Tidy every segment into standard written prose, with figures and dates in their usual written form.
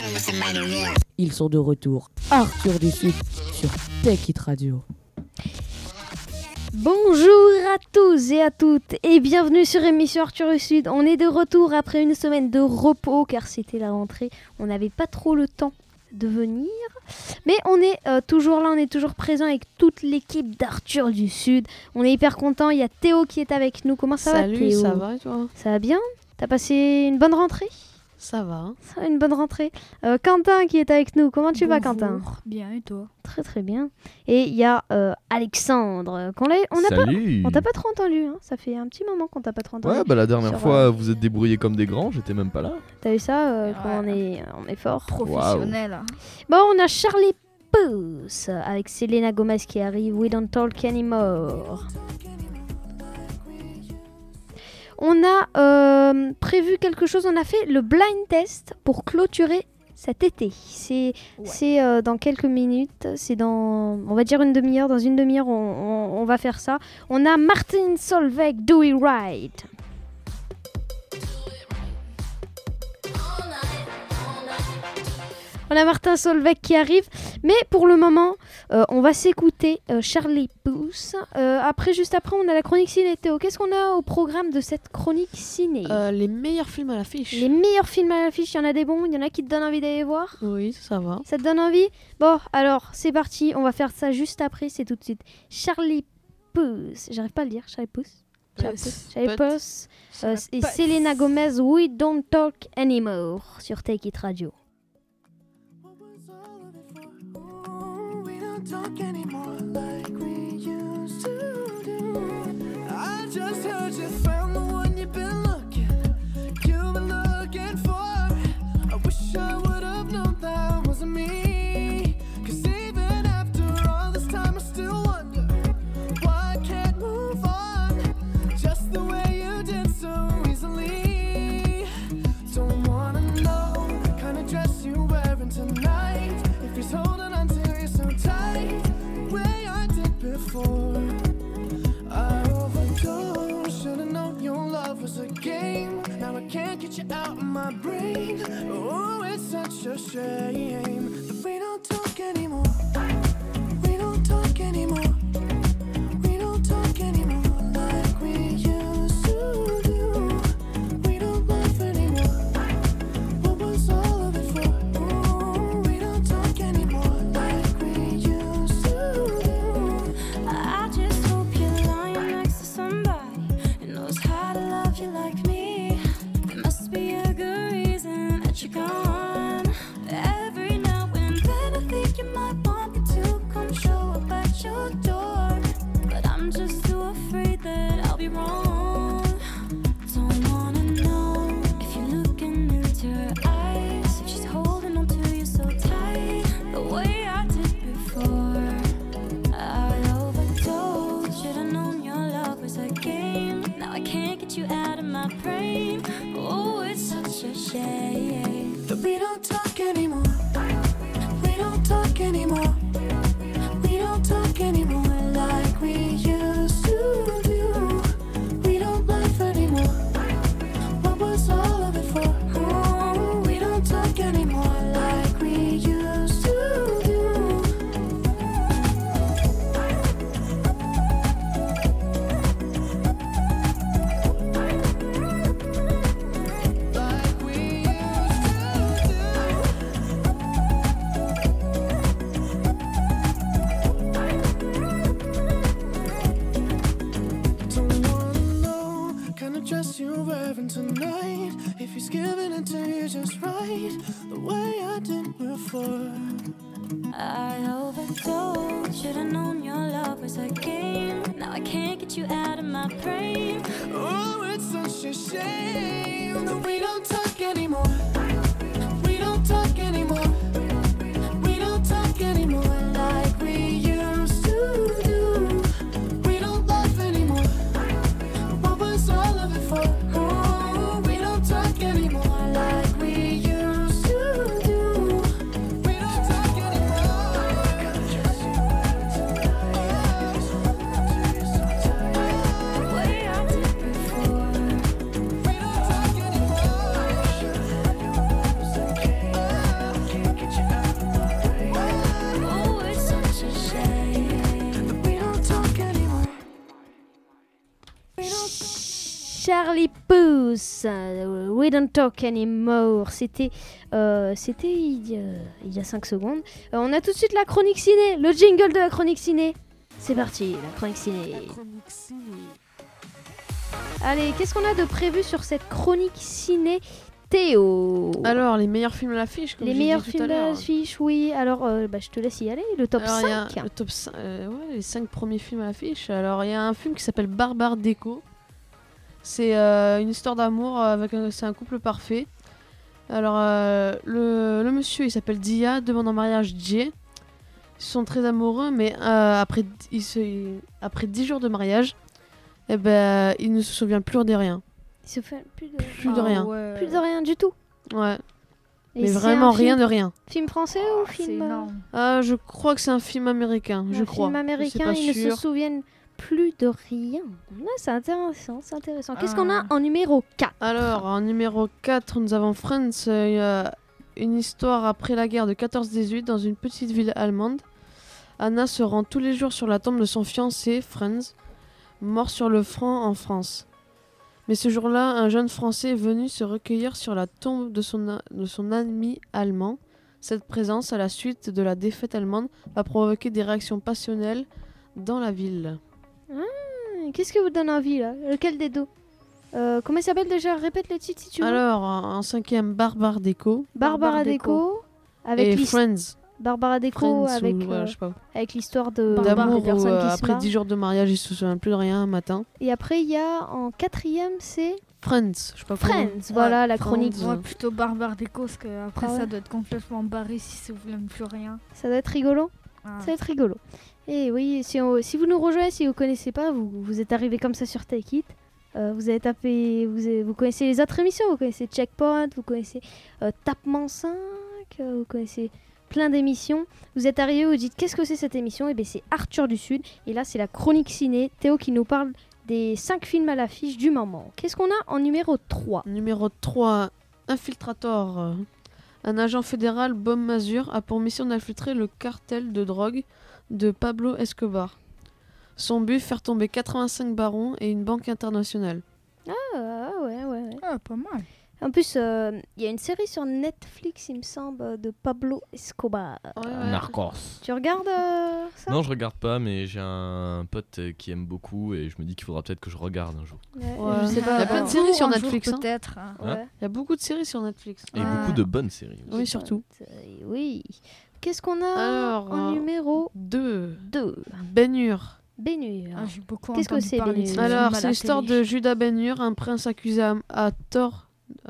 Ils sont de retour. Arthur du Sud sur Tech It Radio. Bonjour à tous et à toutes et bienvenue sur émission Arthur du Sud. On est de retour après une semaine de repos car c'était la rentrée. On n'avait pas trop le temps de venir. Mais on est toujours là, on est toujours présent avec toute l'équipe d'Arthur du Sud. On est hyper content. Il y a Théo qui est avec nous. Comment ça va, Théo ? Salut, ça va et toi ? Ça va bien ? T'as passé une bonne rentrée ? Ça va. Ça va, une bonne rentrée. Quentin qui est avec nous. Comment tu vas, Quentin ? Bien, et toi ? Très très bien. Et il y a Alexandre. On t'a pas trop entendu. Hein. Ça fait un petit moment qu'on t'a pas trop entendu. Ouais, bah la dernière fois, vous êtes débrouillés comme des grands, j'étais même pas là. T'as vu ça on est fort. Professionnel. Bon, on a Charlie Puth avec Selena Gomez qui arrive. We Don't Talk Anymore. On a prévu quelque chose. On a fait le blind test pour clôturer cet été. C'est dans quelques minutes. C'est dans, on va dire, une demi-heure. Dans une demi-heure, on va faire ça. On a Martin Solveig, Do It Right. On a Martin Solveig qui arrive, mais pour le moment, on va s'écouter Charlie Puth. Juste après, on a la chronique ciné. Théo, qu'est-ce qu'on a au programme de cette chronique ciné ? Les meilleurs films à l'affiche. Les meilleurs films à l'affiche, il y en a des bons, il y en a qui te donnent envie d'aller voir ? Oui, ça va. Ça te donne envie ? Bon, alors, c'est parti, on va faire ça juste après, c'est tout de suite. Charlie Puth, j'arrive pas à le dire, Charlie Puth. Charlie Puth et Selena Gomez, We Don't Talk Anymore sur Take It Radio. Talk anymore like we used to do. I just heard you found the one you've been looking for. I wish I would have known that wasn't me. 'Cause even after all this time I still wonder why I can't move on just the way you did so easily. Don't wanna know the kind of dress you're wearing tonight. If he's holding on to you so tight, the way I did before. I overdosed, should've known your love was a game. Now I can't get you out of my brain. Oh, it's such a shame that we don't talk anymore. We don't talk anymore. We don't talk anymore like we used to do. We don't laugh anymore. What was all of it for? Oh, we don't talk anymore like we used to do. I just hope you're lying next to somebody who knows how to love you like me. There must be a good reason that you're gone. Every now and then I think you might want me to come show up at your door, but I'm just too afraid that I'll be wrong. Don't wanna know if you're looking into her eyes, if she's holding on to you so tight, the way I did before. I overdosed, should've known your love was a game. Now I can't get you out of my brain. Oh, it's such a shame That we don't talk anymore. We don't talk anymore. We don't talk anymore like we used to do. We don't laugh anymore. What was all of it for? Oh, we don't talk anymore like we used to do. Like we used to do. Don't wanna know kind of dress you're wearing tonight. If he's giving it to you just right, the way I did before. I overdosed, should've known your love was a game. Now I can't get you out of my brain. Oh, it's such a shame that we don't talk anymore. We don't talk anymore. We don't talk anymore like we used to do. We don't laugh anymore. What was all of it for? Oh, we don't talk anymore like we used to do. We don't talk anymore. The way I did before. We don't talk anymore. Charlie Puth, We Don't Talk Anymore. C'était il y a 5 secondes. On a tout de suite la chronique ciné, le jingle de la chronique ciné. C'est parti, la chronique ciné. Allez, qu'est-ce qu'on a de prévu sur cette chronique ciné, Théo? Alors, les meilleurs films à l'affiche, comme Les j'ai meilleurs dit tout films à de l'heure. l'affiche, oui. Alors, je te laisse y aller. Le top Alors, il y a 5. le top 5, les 5 premiers films à l'affiche. Alors, il y a un film qui s'appelle Barbare Déco. C'est une histoire d'amour c'est un couple parfait. Alors, le monsieur, il s'appelle Dia, demande en mariage Jay. Ils sont très amoureux, mais après 10 jours de mariage, il ne se souvient plus de rien. Il se fait plus de rien. plus de rien du tout. Ouais, Et mais c'est vraiment un rien film, de rien. Film français ou C'est film énorme. Je crois que c'est un film américain, je crois. Film Je sais américain, pas ils ne se sûr. souviennent plus de rien. Ouais, c'est intéressant, c'est intéressant. Qu'est-ce qu'on a en numéro 4? Alors, en numéro 4, nous avons Friends. Il y a une histoire après la guerre de 14-18 dans une petite ville allemande. Anna se rend tous les jours sur la tombe de son fiancé, Franz, mort sur le front en France. Mais ce jour-là, un jeune Français est venu se recueillir sur la tombe de son ami allemand. Cette présence, à la suite de la défaite allemande, va provoquer des réactions passionnelles dans la ville. Qu'est-ce qui vous donne envie là? Lequel des deux? Comment il s'appelle déjà? Répète le titre si tu veux. Alors, en 5e, Barbare Déco Barbara Déco avec et l'histoire. Friends. Barbara Déco Friends avec, ou, je sais pas. avec l'histoire de D'amour des personnes où, qui se après marrent. 10 jours de mariage, il se souvient plus de rien un matin. Et après il y a en 4e c'est Friends, je sais pas comment. Friends. Voilà la Friends. chronique. Moi, plutôt Barbare Déco, parce que après Ah ouais. ça doit être complètement barré si ça vous aime plus rien. Ça doit être rigolo. Ah. Ça va être rigolo. Et oui, si vous nous rejoignez, si vous connaissez pas, vous êtes arrivé comme ça sur Take It. Vous avez tapé, vous connaissez les autres émissions, vous connaissez Checkpoint, vous connaissez Tapement 5, vous connaissez plein d'émissions. Vous êtes arrivé, vous dites qu'est-ce que c'est cette émission? Et bien c'est Arthur du Sud. Et là c'est la chronique ciné. Théo qui nous parle des 5 films à l'affiche du moment. Qu'est-ce qu'on a en numéro 3? Numéro 3, Infiltrator. Un agent fédéral, Bob Mazur, a pour mission d'infiltrer le cartel de drogue de Pablo Escobar. Son but, faire tomber 85 barons et une banque internationale. Ouais. Ah, pas mal. En plus, il y a une série sur Netflix, il me semble, de Pablo Escobar. Narcos. Tu regardes ça? Non, je regarde pas, mais j'ai un pote qui aime beaucoup et je me dis qu'il faudra peut-être que je regarde un jour. Ouais, je sais Il pas. y a plein de euh, séries sur Un jour, Netflix. Hein. peut-être. ouais. Il y a beaucoup de séries sur Netflix. Et Ah. beaucoup de bonnes séries. aussi. Oui, surtout. Oui. Qu'est-ce qu'on a Alors, en numéro 2, 2? Ben-Hur. Ben-Hur. Ah, j'ai beaucoup Qu'est-ce que entendu c'est, parler de Ben-Hur ce Alors, film à c'est la l'histoire télé. de Judas Ben-Hur, un prince accusé à tort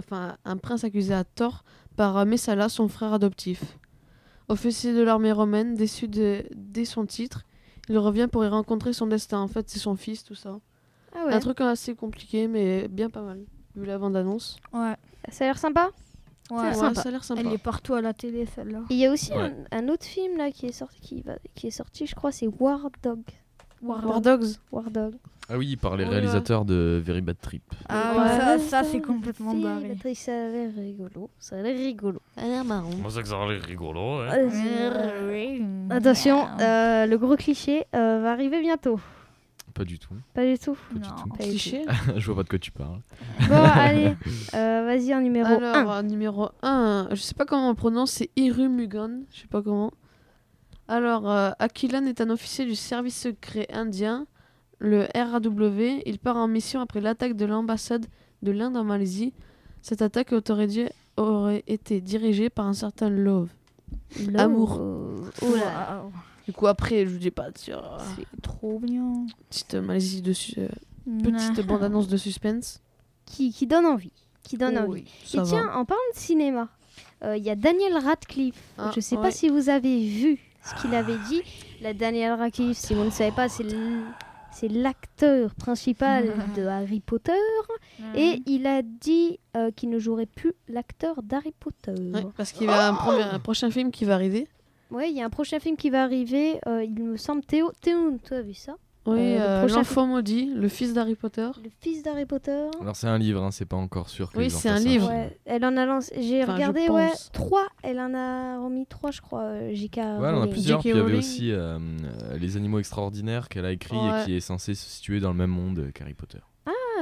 par Messala, son frère adoptif. Officier de l'armée romaine, dès son titre, il revient pour y rencontrer son destin. En fait, c'est son fils, tout ça. Ah ouais. Un truc assez compliqué, mais bien pas mal, vu la bande-annonce. Ouais. Ça a l'air sympa. Ouais. Ouais, sympa. ça a l'air sympa. Elle est partout à la télé, celle-là. Et il y a aussi Ouais. un autre film là qui est sorti, je crois, c'est War Dog. War Dogs. War Dog. Ah oui, par les Ouais. réalisateurs de Very Bad Trip. Ah, Ouais. oui, ça c'est complètement Si, barré. Patrick, ça a l'air rigolo. Ça a l'air rigolo. Ça a l'air marrant. C'est que ça a l'air rigolo, ouais. Attention, le gros cliché va arriver bientôt. Pas du tout. Pas du tout. Pas du Non. tout. Pas du Cliché. Je vois pas de quoi tu parles. Bon, allez, vas-y en numéro 1. Alors, numéro 1, je sais pas comment on prononce, c'est Irumugon, je sais pas comment. Alors, Akilan est un officier du service secret indien, le RAW. Il part en mission après l'attaque de l'ambassade de l'Inde en Malaisie. Cette attaque aurait été dirigée par un certain Love. Amour. Oula. Du coup, après, je vous dis pas sur C'est trop bien. petite Malaisie petite bande-annonce de suspense. Qui donne envie. Qui donne envie. Oui, Et ça tiens, va. en parlant de cinéma, il y a Daniel Radcliffe. Ah, Je sais ouais. pas si vous avez vu ce qu'il avait dit. La Daniel Radcliffe, si vous ne savez pas, c'est l'acteur principal de Harry Potter. Et il a dit qu'il ne jouerait plus l'acteur d'Harry Potter. Ouais, parce qu'il y a un prochain film qui va arriver. Ouais, il y a un prochain film qui va arriver. Il me semble, Théo, tu as vu ça? Oui, le prochain l'enfant maudit, le fils d'Harry Potter. Le fils d'Harry Potter. Alors c'est un livre, hein, c'est pas encore sûr que Oui, les en c'est un fassent livre. film. Ouais, elle en a lancé. J'ai Enfin, regardé, je ouais, pense. 3. Elle en a remis 3, je crois. JK. Ouais, elle en a Rowling. plusieurs. J.K. Puis il y avait Rowling. aussi Les Animaux Extraordinaires qu'elle a écrit Ouais. et qui est censé se situer dans le même monde qu'Harry Potter. Ah, ouais,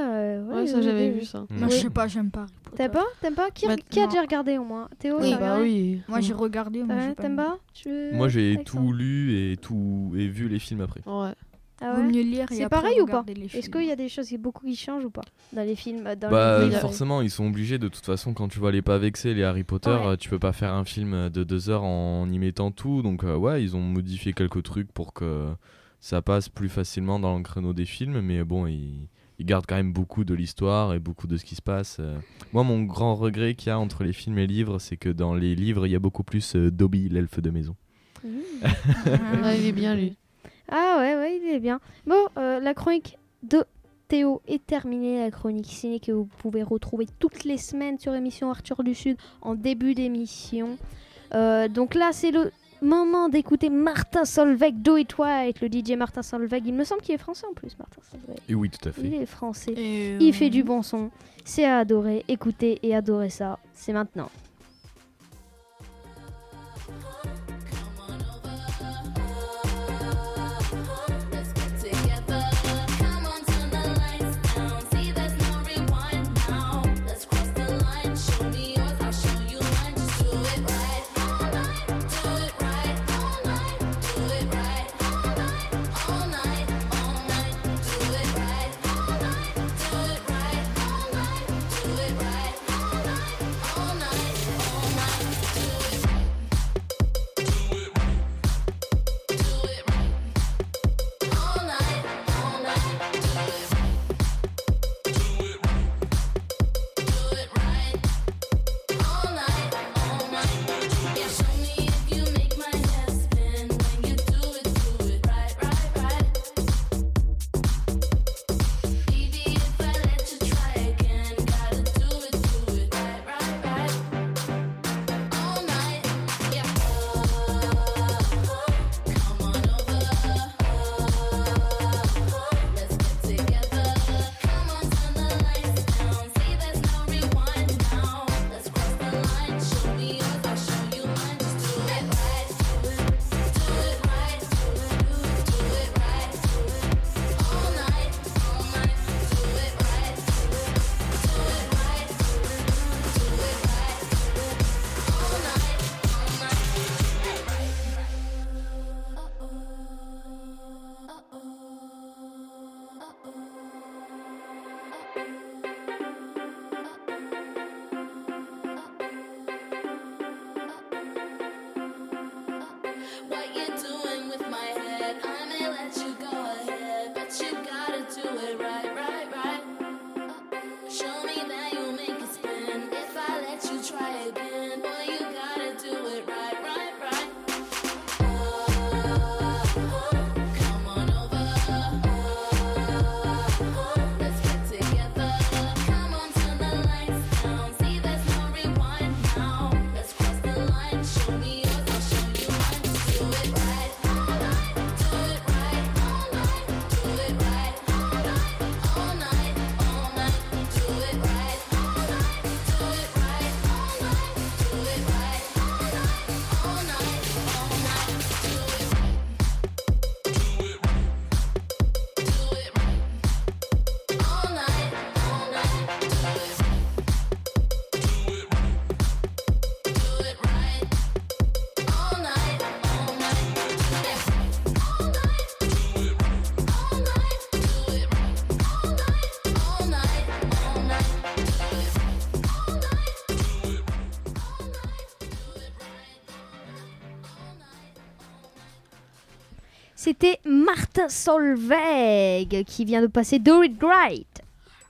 Ouais, ça j'avais vu ça. Moi, je sais pas, j'aime pas Harry Potter. T'aimes pas qui, Bah, qui a non. déjà regardé au moins Théo, Oui, t'as Bah regardé oui. Moi, j'ai regardé, mais j'ai pas T'aimes aimé. pas Moi j'ai Alexandre tout lu et vu les films après. Ouais. Ah Vaut ouais. mieux lire et C'est après pareil ou pas regarder les Est-ce films. qu'il y a des choses beaucoup qui changent ou pas dans les films, dans Bah les livres forcément ils sont obligés de toute façon quand tu vois les pas vexés les Harry Potter Ouais. tu peux pas faire un film de 2 heures en y mettant tout donc ouais ils ont modifié quelques trucs pour que ça passe plus facilement dans le créneau des films mais bon ils gardent quand même beaucoup de l'histoire et beaucoup de ce qui se passe. Moi mon grand regret qu'il y a entre les films et les livres c'est que dans les livres il y a beaucoup plus Dobby l'elfe de maison. Ouais, il est bien lui. Ah ouais, il est bien. Bon, la chronique de Théo est terminée, la chronique ciné que vous pouvez retrouver toutes les semaines sur émission Arthur du Sud en début d'émission. Donc là, c'est le moment d'écouter Martin Solveig, Do It Right, le DJ Martin Solveig. Il me semble qu'il est français en plus, Martin Solveig. Et oui tout à Il fait. est français. Et, Il fait du bon son. C'est à adorer. Écoutez et adorez ça. C'est maintenant. Let's get together. Come on, turn the lights down. See, there's no rewind now. Let's cross the line. Show me yours, I'll show you mine. Just do it right all night. Do it right all night. Do it right all night. All night, all night. Do it right all night. Do it right all night. Do it right all night. All night, all night. Do it right. Do it right. Do it right. All night, all night, do it right. Do it right. Do it right. All night, all night. Yeah, show me if you make my head spin when you do it right, right, right. Baby, if I let you try again, gotta do it right, right, right. All night, yeah. Come on over. Let's get together. Come on, turn the lights down. See, there's no rewind now. Let's cross the line. Show me yours, I'll show you mine. Just do it right. Do it right. Do it right. All night, all night. Do it right. Do it right. Do it right. All night, what you doing with my head? I may let you go ahead, but you gotta do it right, right, right. Show me that you'll make it spin. If I let you try again, boy, you gotta do it right, right, right. Come on over. Let's get together. Come on, turn the lights down. See, there's no rewind now. Let's cross the line. Show me yours, I'll show you mine. Just do it right all night. Do it right all night. Do it right all night. All night, all night. Do it right all night. Do it right all night. Do it right all night. All night, all night. Do it right. Do it right. Do it right. All night, all night. Do it right. Do it right. Do it right. All night, all night. Do it right. All night. Do it right. All night. Do it right. All night. All night. All night. Do it right. All night. Do it right. All night. C'était Martin Solveig qui vient de passer Do It Right.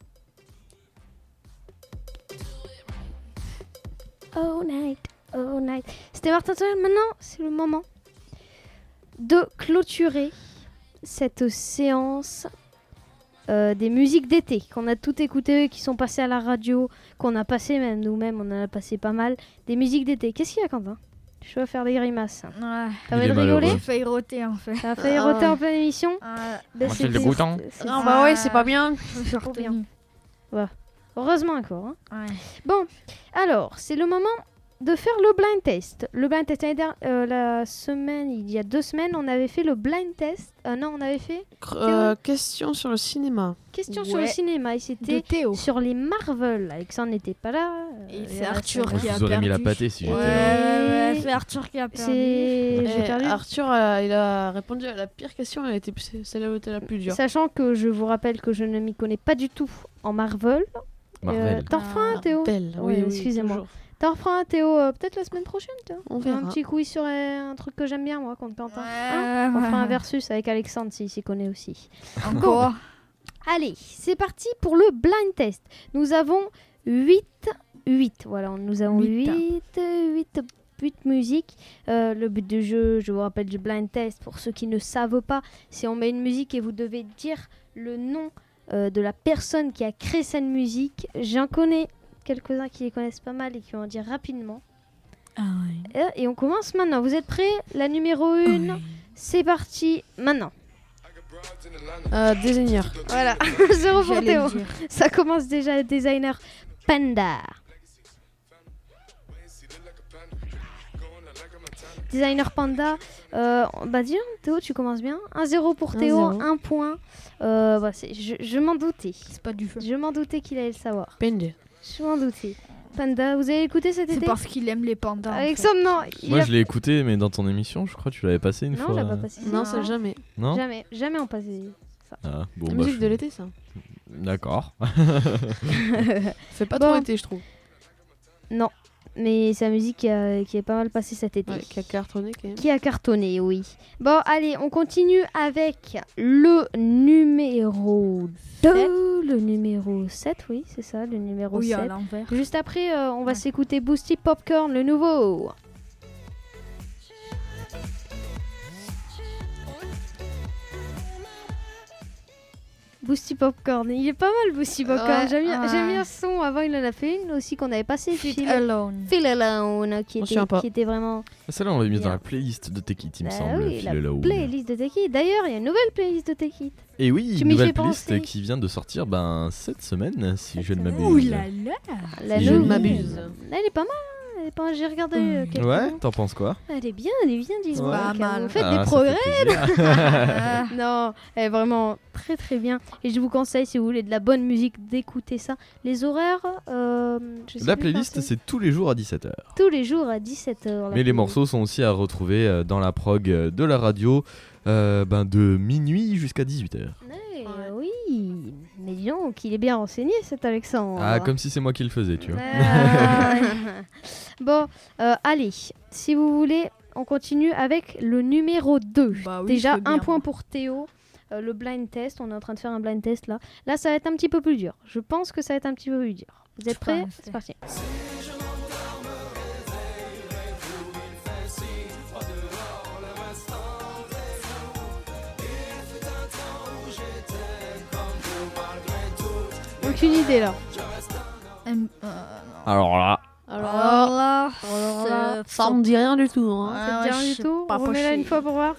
Oh night, oh night. C'était Martin Solveig. Maintenant, c'est le moment de clôturer cette séance des musiques d'été qu'on a toutes écoutées, qui sont passées à la radio, qu'on a passé même nous-mêmes, on en a passé pas mal. Des musiques d'été. Qu'est-ce qu'il y a, Quentin? Je dois faire des grimaces. Ouais. T'as Il envie est de malheureux. rigoler? J'ai failli roter en fait. T'as failli Ah roter ouais. en pleine émission? Ben, Moi, c'est le c'était- dégoûtant. c'est- Non, bah ouais, c'est pas bien. Je suis trop bien. retenue. Heureusement encore. Hein. Ouais. Bon, alors, c'est le moment de faire le blind test. Le blind test, la semaine, il y a 2 semaines, on avait fait le blind test. Non, on avait fait Question sur le cinéma. question sur le Ouais. cinéma. Et De c'était Théo. sur les Marvel. Alexandre n'était pas là. Et il c'est reste Arthur là. qui a Je vous aurais mis la perdu. pâtée si j'étais Ouais, là. ouais, c'est Arthur qui a perdu. J'ai perdu. Arthur, il a répondu à la pire question. Elle était celle-là où était la plus dure. Sachant que je vous rappelle que je ne m'y connais pas du tout en Marvel. Marvel. T'en feras un, Théo Belle. Ouais, Oui, excusez-moi. toujours. T'en feras un, Théo, peut-être la semaine prochaine, Théo. On verra. Un petit quiz sur un truc que j'aime bien, moi, contre Quentin. Ouais, On fera un ouais. versus avec Alexandre s'il s'y connaît aussi. Encore. Allez, c'est parti pour le blind test. Nous avons 8. Voilà, nous avons 8 musiques. Le but du jeu, je vous rappelle du blind test, pour ceux qui ne savent pas, c'est on met une musique et vous devez dire le nom de la personne qui a créé cette musique. J'en connais quelques-uns qui les connaissent pas mal et qui vont en dire rapidement. Ah ouais. Et on commence maintenant. Vous êtes prêts? La numéro 1, c'est parti maintenant. Designer. Voilà, 0 pour J'allais Théo. le dire. Ça commence déjà, le designer Panda. Designer Panda. Bah dis donc, Théo, tu commences bien. 1-0 pour Théo, 1-0. 1 point. Je m'en doutais. C'est pas du feu. Je m'en doutais qu'il allait le savoir. Pende. Je m'en doutais. Panda, vous avez écouté cet C'est été? parce qu'il aime les pandas. en fait. Alexandre, non. Moi, je l'ai écouté, mais dans ton émission, je crois que tu l'avais passé une Non, fois. j'ai pas passé. Non, ça jamais. Non Jamais on passait. Ah, bon, La bah, musique de l'été, ça. D'accord. Fait pas Bon. trop été, je trouve. Non, mais c'est la musique qui est pas mal passée cet été. Ouais, qui a cartonné quand même. Qui a cartonné, oui. Bon, allez, on continue avec le numéro 2. Le numéro 7, oui, c'est ça, le numéro Oui, 7. à l'envers. Juste après, on va Ouais. s'écouter Boosty Popcorn, le nouveau. Boosty Popcorn, il est pas mal Boosty Popcorn. Ouais, J'aime bien, ouais. j'aime bien ce son. Avant, il en a fait une aussi qu'on avait passé. Fit Alone. Feel Alone, qui On se souvient pas. était vraiment Celle-là, on l'a mise Bien. dans la playlist de Take It, il me Bah semble. oui, Fil la Alone. playlist de Take It. D'ailleurs, il y a une nouvelle playlist de Take It. Et oui, Tu une m'y nouvelle fais playlist penser. qui vient de sortir cette semaine, si je ne semaine. m'abuse. Ouh là là. La Si je nouvelle- ne m'abuse. Elle est pas mal. Elle est pas mal. J'ai regardé quelques Ouais, noms. t'en penses quoi? Elle est bien, dis-moi. Ouais. Pas mal. Vous faites Ah, des ça progrès. fait plaisir. Ah. Non, elle est vraiment très très bien. Et je vous conseille, si vous voulez de la bonne musique, d'écouter ça. Les horaires, je sais La plus playlist, quand c'est tous les jours à 17h. tous les jours à 17h. Mais les morceaux sont aussi à retrouver dans la prog de la radio de minuit jusqu'à 18h. Oui, mais dis donc, il est bien renseigné cet Alexandre. Ah, comme si c'est moi qui le faisais, tu vois. Ah. Bon, allez, si vous voulez, on continue avec le numéro 2. Bah oui, Déjà, je veux bien, un point moi. pour Théo. Le blind test, on est en train de faire un blind test là. Là, ça va être un petit peu plus dur. Je pense que ça va être un petit peu plus dur. Vous êtes Je prêts? pense. C'est parti. Aucune idée là. Alors là, Alors là, ça me dit rien du tout. Hein. Ah Ça te ouais, dit rien je du sais tout? pas On remet là pocher. une fois pour voir.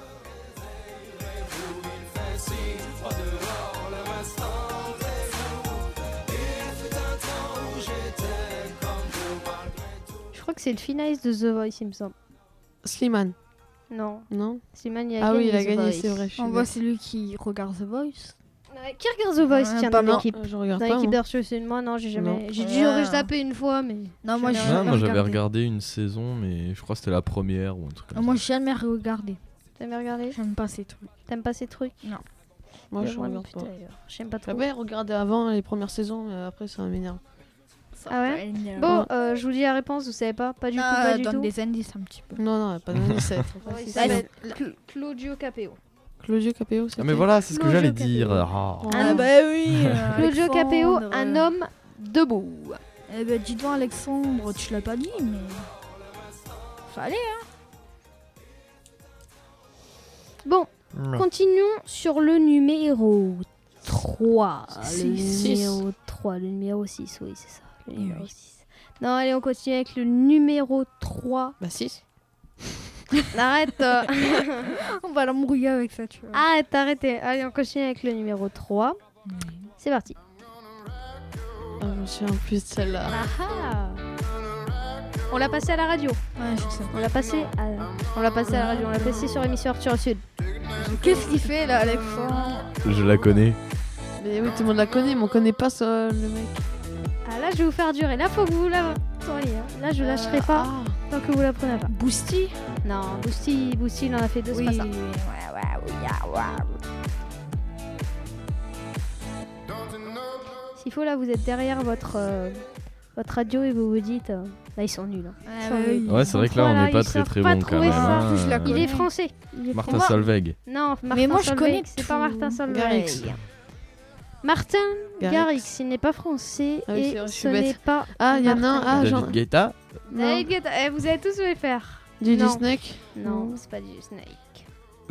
Je crois que c'est le finaliste de The Voice, il me semble. Slimane, Non, non? Slimane, il a Ah gagné oui, il a The gagné, Voice. c'est vrai. je suis On voit bête. c'est lui qui regarde The Voice. Qui regarde The Voice, Ouais, tiens, pas dans moi. l'équipe? Je regarde Dans pas. l'équipe moi. d'Arthur, c'est moi, non, j'ai jamais. Non. J'ai dit Ouais. j'aurais tapé une fois, mais. Non, moi Je j'ai l'ai ah, jamais moi j'avais regardé. regardé une saison, mais je crois que c'était la première ou un truc Ah, comme moi ça. j'ai jamais regardé. T'aimes bien regarder? J'aime pas ces trucs. T'aimes pas ces trucs? Moi, je Moi, regarde putain, pas. d'ailleurs, j'aime pas trop. Ah ouais, regardez avant les premières saisons, après ça m'énerve. Ah ouais? ouais. Bon, je vous dis la réponse, vous savez pas? Pas du tout, pas du donne tout. des indices un petit peu. Non, non, pas de 17. Ouais, il c'est s'appelle Claudio Capéo. Claudio Capéo, c'est Ah, mais qui? voilà, c'est ce que Claudio j'allais Capéo. dire. Ah. Ah, bah oui. Claudio Capéo, un homme debout. Eh ben dis donc Alexandre, tu l'as pas dit mais. Fallait. Bon, continuons sur le numéro 3. Le Six. numéro 3, le numéro 6, oui, c'est ça. Le Oui, numéro oui. 6. Non, allez, on continue avec le numéro 3. Bah 6. Arrête. On va l'embrouiller avec ça, tu vois. Arrête, arrêtez. Allez, on continue avec le numéro 3. C'est parti. Ah, je me souviens plus de celle-là. Ah On l'a passé à la radio. Ouais, je sais. On l'a passé à la radio. On l'a passé sur l'émission Arthur Sud. Qu'est-ce qu'il fait là, Alexandre? Je la connais. Mais oui, tout le monde la connaît, mais on connaît pas ça, le mec. Ah là, je vais vous faire durer. Là, faut que vous la tourniez. Là, je lâcherai pas tant que vous la prenez pas. Boosty? Non, Boosty, il en a fait deux, c'est pas ça. S'il faut, là, vous êtes derrière votre radio et vous vous dites, là, ils sont nuls. Hein. Ils sont nuls. Ouais, c'est vrai que là, on Voilà, n'est pas ils très savent très pas bon quand trouver même. ça. hein. Je la Il connais. est français. Martin Moi- Solveig. Non, Martin Mais moi, je Solveig, connais c'est pas tout. Martin Solveig. Garrix. Martin Garrix. Garrix, il n'est pas français Ah oui, c'est et vrai, je suis ce n'est bête. pas Ah, il y en a un. Martin Ah, Garrix. genre. David Guetta. David Guetta. Eh, vous allez tous le faire. Didi Non. Snake. Non, c'est pas du Snake.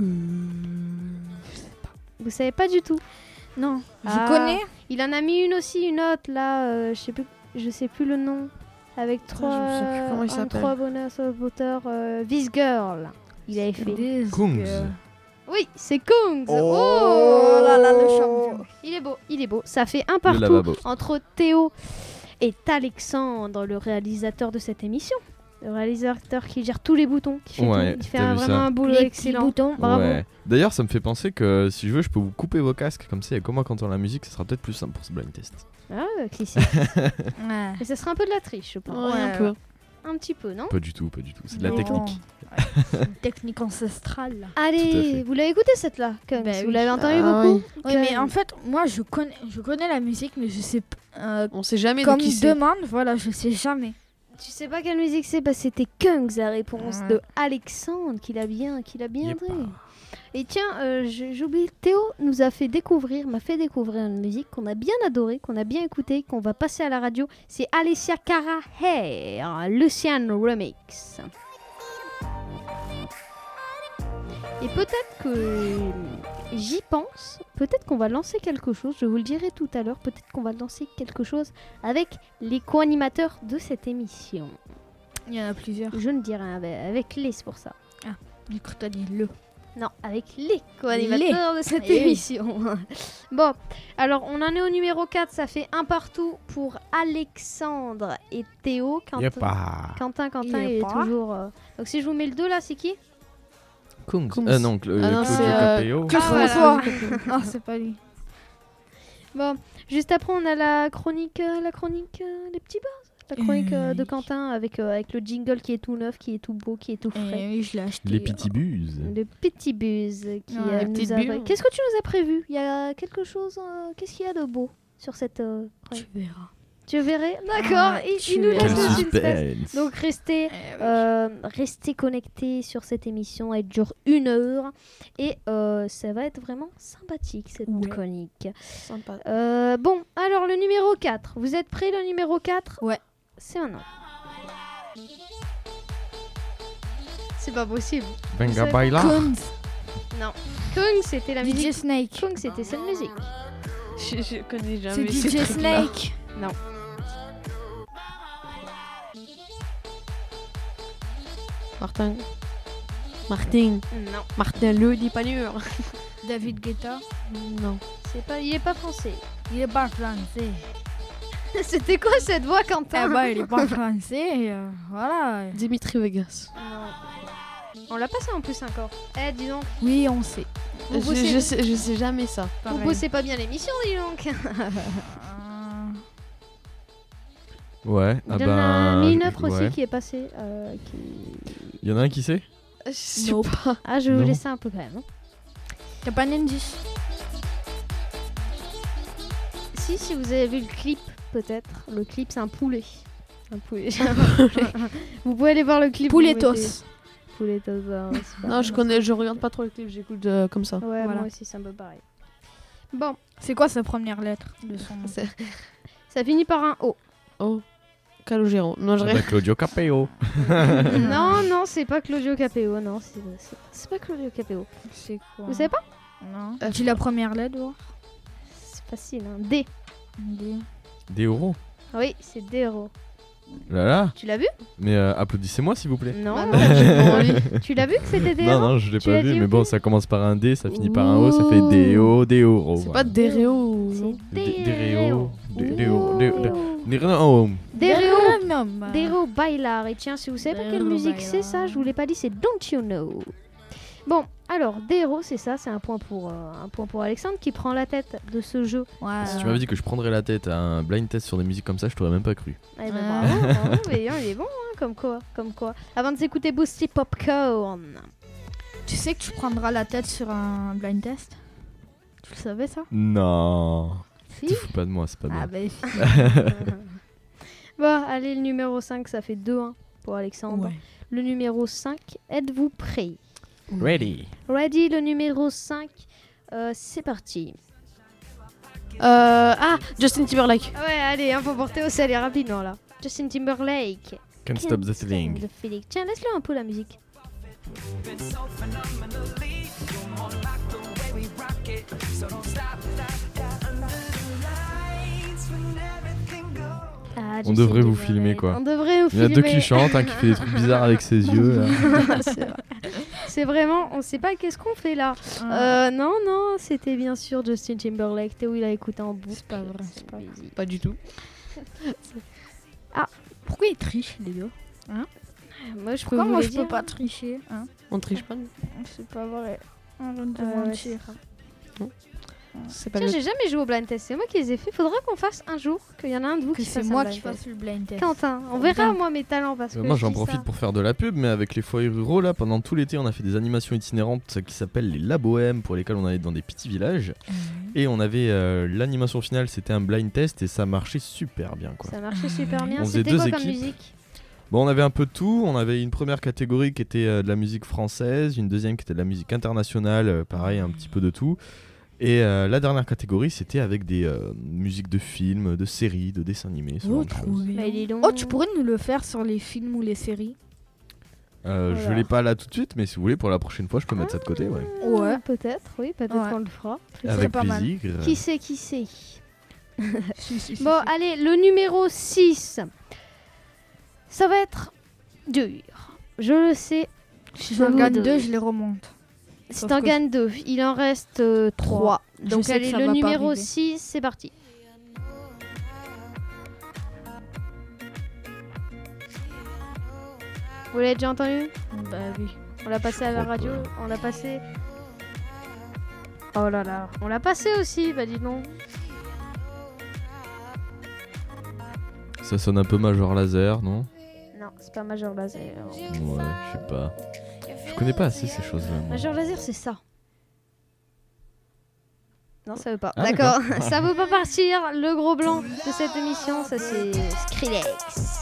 Vous savez pas du tout. Non, Ah. je connais. Il en a mis une aussi, une autre là, je sais plus le nom. Avec trois, je sais plus comment il s'appelle. 3 voteurs, This Girl. Il avait fait. Kungs. Oui, c'est Kungs. Oh là là, le champion. Il est beau. Ça fait un Le partout lavabo. entre Théo et Alexandre, le réalisateur de cette émission. Le réalisateur qui gère tous les boutons, qui fait Ouais, tout. Il fait t'as vu vraiment ça un boulot Les excellent. petits boutons. Bravo. Ouais. D'ailleurs, ça me fait penser que si je veux, je peux vous couper vos casques. Comme ça, et comme moi, quand on a la musique, ça sera peut-être plus simple pour ce blind test. Ah, Clissi. Ouais. Mais ça sera un peu de la triche, je pense. Ouais, un peu. Un petit peu, non? Pas du tout, pas du tout. C'est de la Non. technique. C'est une technique ancestrale. Là. Tout à Allez, fait. vous l'avez écouté cette là Kungs, Bah vous oui. l'avez entendu Ah beaucoup Oui, mais en fait, moi, je connais la musique, mais je sais On sait jamais comme de qui il c'est. demande, voilà, je sais jamais. Tu sais pas quelle musique c'est? Bah c'était Kungs, la réponse Ouais. de Alexandre, qu'il a bien Yep. dit. Et tiens, j'ai oublié, Théo m'a fait découvrir une musique qu'on a bien adorée, qu'on a bien écoutée, qu'on va passer à la radio. C'est Alessia Cara Hair, Lucian Remix. Et peut-être que j'y pense, peut-être qu'on va lancer quelque chose, je vous le dirai tout à l'heure, peut-être qu'on va lancer quelque chose avec les co-animateurs de cette émission. Il y en a plusieurs. Je ne dis rien, avec les, c'est pour ça. J'ai cru que t'as dit le. Non, avec les co-animateurs de cette Eh oui. émission. Bon, alors on en est au numéro 4, ça fait un partout pour Alexandre et Théo. Quentin, Il est il est pas. toujours... Donc si je vous mets le 2 là, c'est qui? Kungs. Kungs. Non, non, Claudio c'est, Capéo. Que Ah, François. voilà. Ah, c'est pas lui. Bon, juste après on a la chronique des petits bars. La chronique de Quentin avec le jingle qui est tout neuf, qui est tout beau, qui est tout frais. Et oui, je l'ai acheté. Les petits buses. Le petit buzz qui Ouais, la nous petite a... buse. Qu'est-ce que tu nous as prévu? Il y a quelque chose... Qu'est-ce qu'il y a de beau sur cette chronique? Tu verras. Tu verrais? D'accord, Ah, il tu nous verras. laisse Quel le suspense. suspense. Donc restez, Eh restez connectés sur cette émission, elle dure 1 heure et ça va être vraiment sympathique cette Ouais. chronique. Sympa. Bon, alors le numéro 4, vous êtes prêts le numéro 4? Ouais. C'est maintenant. C'est pas possible. Venga savez- bailar. Kungs. Non. Kung, c'était la DJ musique. Snake. Kung, c'était cette musique. Je connais C'est jamais ces DJ trucs-là. Snake. Martin. Non. Martin le Dipanure. David Guetta. Non. Il est pas français. Il est pas français. C'était quoi cette voix, Quentin? Eh ben, il est pas français. Voilà. Dimitri Vegas. Non. On l'a passé en plus encore. Eh, dis donc. Oui, on sait. Vous Je, bossez, je sais jamais ça. vous Pareil. bossez pas bien l'émission, dis donc. Ouais. Il y en a mis une autre ouais. aussi qui est passée. Il y en a un qui sait? Je sais Nope. pas. Ah, je vais vous Non. laisser un peu quand même. hein. T'as pas un indice? Si vous avez vu le clip, peut-être. Le clip, c'est un poulet. Un poulet. Vous pouvez aller voir le clip. vous Pouletos. mettez- Pouletos. c'est pas- Non, je regarde pas trop les clips, j'écoute comme ça. Ouais, Voilà. moi aussi, c'est un peu pareil. Bon, C'est quoi sa première lettre de son nom? ça finit par un O. Oh, Calogero. Non, je Avec Claudio Capéo. Non, c'est pas Claudio Capéo. Non, c'est pas Claudio Capéo. C'est quoi? Vous savez pas? Non. Dis la première lettre, voir. C'est facile, hein. D. Des euros. Oui, c'est D euros. Là là. Tu l'as vu? Mais applaudissez-moi s'il vous plaît. Non. Bah non, j'ai pas envie. Tu l'as vu que c'était D Non, euros? non, je l'ai Tu pas l'as vu, dit mais ou bon, pas ça commence par un D, ça finit par un O, ça fait Deo, Deo. C'est pas Dereo. C'est Des D Réo. euros. Des Réo. Des Réo. Des euros. Platinum. Dero Bailar. Et tiens, si vous savez pas quelle Dero musique Bailar. c'est ça, je vous l'ai pas dit, c'est Don't You Know. Bon, alors Dero, c'est ça, c'est un point pour Alexandre qui prend la tête de ce jeu. Ouais. Si tu m'avais dit que je prendrais la tête à un blind test sur des musiques comme ça, je t'aurais même pas cru. Eh ben, bravo, mais il est bon, hein, comme quoi. Avant de s'écouter Boosty Popcorn. Tu sais que tu prendras la tête sur un blind test? Tu le savais ça? Non. Si. Tu fous pas de moi, c'est pas bien. Ah bah si. Bon, allez, le numéro 5, ça fait 2-1 pour Alexandre. Ouais. Le numéro 5, êtes-vous prêts? Ready. Ready, le numéro 5, c'est parti. Justin Timberlake. Ouais, allez, faut porter au sel rapidement là. Justin Timberlake. Can't stop the feeling. The feeling. Tiens, laisse-le un peu la musique. Ah, On Justin devrait vous Timberlake. filmer, quoi. On devrait vous Il y en a filmer. deux qui chantent, un qui fait des trucs bizarres avec ses yeux. Là. C'est vrai. C'est vraiment, on sait pas qu'est-ce qu'on fait là. Non, c'était bien sûr Justin Timberlake. Théo, il a écouté en boucle. C'est pas vrai, c'est pas musique. Pas du tout. Pourquoi ils trichent les deux? Moi, je peux Pourquoi vous moi le je dire. peux pas tricher, hein? On triche pas. C'est pas vrai. Arrête de Ouais, mentir. C'est pas Tiens, le... j'ai jamais joué au blind test. C'est moi qui les ai fait. Faudra qu'on fasse un jour. Qu'il y en a un de vous Que qui c'est fasse moi un qui blind fasse le blind test. test. Quentin, on Faut verra bien. moi mes talents parce que Moi je j'en dis profite ça. pour faire de la pub, mais avec les foyers ruraux là, pendant tout l'été on a fait des animations itinérantes qui s'appellent les La Bohème, pour lesquelles on allait dans des petits villages. Et on avait l'animation finale, c'était un blind test et ça marchait super bien quoi. Ça marchait super bien. On faisait C'était deux quoi comme équipes. musique? Bon, on avait un peu de tout. On avait une première catégorie qui était de la musique française, une deuxième qui était de la musique internationale, pareil, un petit peu de tout. Et la dernière catégorie, c'était avec des musiques de films, de séries, de dessins animés. Ce genre de choses. Bah, dis donc. Oh, tu pourrais nous le faire sur les films ou les séries? Je l'ai pas là tout de suite, mais si vous voulez, pour la prochaine fois, je peux mettre ça de côté. Ouais. Ouais. Peut-être, oui, peut-être Ouais. qu'on le fera. Avec pas mal. plaisir. Qui sait, qui sait. Si. Bon, allez, le numéro 6. Ça va être dur. Je le sais. Si Je j'en vous gagne donne. 2, je les remonte. Si Sauf t'en que gagnes 2, il en reste 3. Je Donc sais que allez, ça le va pas numéro arriver. 6, c'est parti. Vous l'avez déjà entendu? Bah oui. On l'a passé à la crois radio, pas. on l'a passé. Oh là là, on l'a passé aussi, bah dis donc. Ça sonne un peu Major Laser, non? Non, c'est pas Major Laser. Ouais, je sais pas. Je connais pas assez ces choses-là. moi. Major Laser, c'est ça. Non, ça veut pas. Ah, d'accord, ça veut pas partir. Le gros blanc de cette émission, ça c'est Skrillex.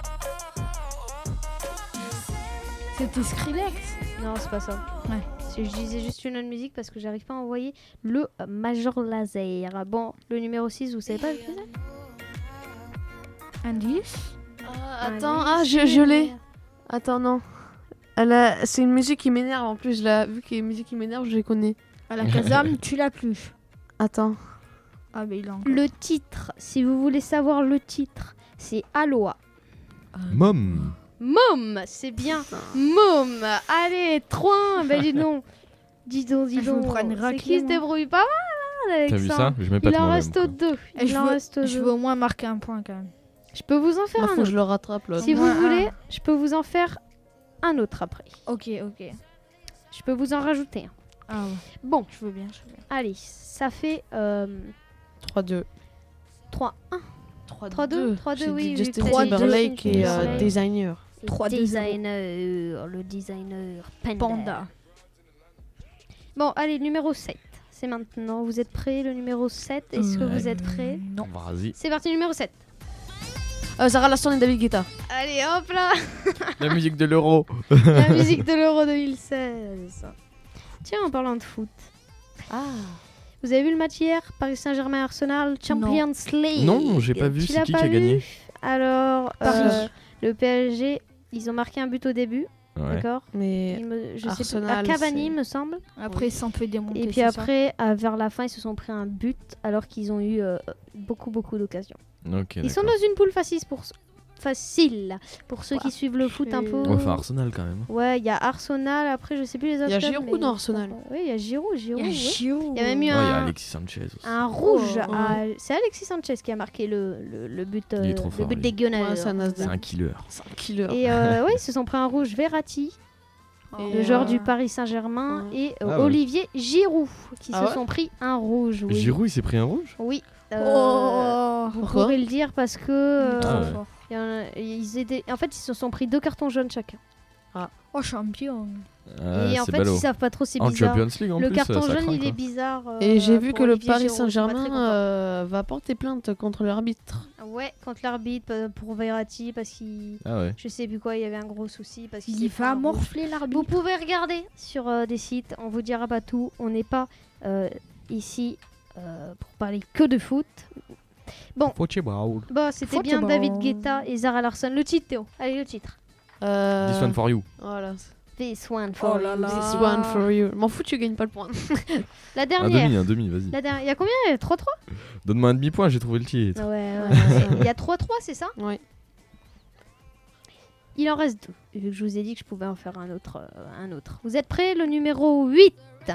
C'était Skrillex. Non, c'est pas ça. Ouais. Je disais juste une autre musique parce que j'arrive pas à envoyer le Major Laser. Bon, le numéro 6, vous savez pas lequel c'est? Indice. Attends, je l'ai. Attends, non. C'est une musique qui m'énerve en plus. Là, vu qu'il y a une musique qui m'énerve, je les connais. À la Kazam, tu l'as plus. Attends. Ah, bah il a encore. Le titre, si vous voulez savoir le titre, c'est Aloha. Mom. Mom, c'est bien. Mom. Allez, 3-1. Ben dis donc. Dis donc, dis Je me donc. prends une C'est raclée, qui se moi. débrouille pas mal avec T'as vu ça? Je mets pas Il de en moi-même, reste quoi. 2. Et Il en reste je 2. veux au moins marquer un point quand même. Je peux vous en faire Là, un faut que autre. je le rattrape là. Si Au vous moins un. voulez, je peux vous en faire un autre après. Ok. Je peux vous en rajouter un. Ah ouais. Bon, Je veux bien. allez, ça fait 3-2. 3-1. 3-2. 3-2, J'ai oui, dit oui, Justin peut-être Timberlake Justin et Timberlake. Designer. 3-2-0. Le designer Panda. Bon, allez, numéro 7. C'est maintenant. Vous êtes prêts, le numéro 7? Est-ce que vous êtes prêts? Non. Vas-y. C'est parti, numéro 7. Sarah Larsson et David Guetta. Allez, hop là. La musique de l'euro. La musique de l'Euro 2016. Tiens, en parlant de foot. Ah. Vous avez vu le match hier? Paris Saint-Germain-Arsenal, Champions League. Non, j'ai pas vu. Tu C'est l'as qui pas a gagné? vu? Alors, Paris. le PSG, ils ont marqué un but au début, Ouais. d'accord? Mais Je sais plus, Arsenal, à Cavani, c'est- me semble. Après, ils s'en fait démonter. Et puis c'est ça après, vers la fin, ils se sont pris un but alors qu'ils ont eu beaucoup d'occasions. Ok. Ils sont d'accord. dans une poule facile. Pour ceux qui suivent le foot un peu. Ouais, enfin Arsenal quand même. Ouais, il y a Arsenal, après je sais plus les autres. Il y a clubs, Giroud mais- dans Arsenal. Oui, il y a Giroud. Il y a ouais. Giroud. Il y a même eu Ouais, il y a un, Alexis Sanchez aussi. un rouge. Oh, C'est Alexis Sanchez qui a marqué le but, Il est trop le fort, but lui. des Gunners. Ouais, c'est un as C'est un killer. C'est un killer. Et oui, ils se sont pris un rouge Verratti, Et, le joueur du Paris Saint-Germain, ouais. et Ah ouais. Olivier Giroud, qui Ah se ouais sont pris un rouge. Oui. Giroud, il s'est pris un rouge. Oui. Vous Pourquoi pourrez le dire parce que Ah ouais. il y en a- ils étaient, en fait, ils se sont pris 2 cartons jaunes chacun. Oh, champion. Ah, Et en c'est fait, ballot. ils savent pas trop, c'est En bizarre. Champions League en Le plus, carton ça jaune, craint, il quoi. est bizarre. Et j'ai vu pour que le Olivier Paris Giroud, je suis pas très Saint-Germain contente. va porter plainte contre l'arbitre. Ouais, contre l'arbitre pour Verratti parce qu'il, Ah ouais. je sais plus quoi, il y avait un gros souci parce qu'il Il s'est pris va un rouge. morfler Vous l'arbitre. pouvez regarder sur des sites, on vous dira pas tout. On n'est pas ici pour parler que de foot. Bon, c'était bien Football. David Guetta et Zara Larsson. Le titre, Théo. Allez, le titre. This one for you. Voilà. This one for Oh là you. là. This one for you. M'en fous, tu gagnes pas le point. La Un dernière. demi, vas-y. La dernière. Il y a combien 3-3 Donne-moi un demi-point, j'ai trouvé le titre. Ouais. Il y a 3-3, c'est ça Ouais. Il en reste 2. Vu que je vous ai dit que je pouvais en faire un autre. Vous êtes prêts? Le numéro 8.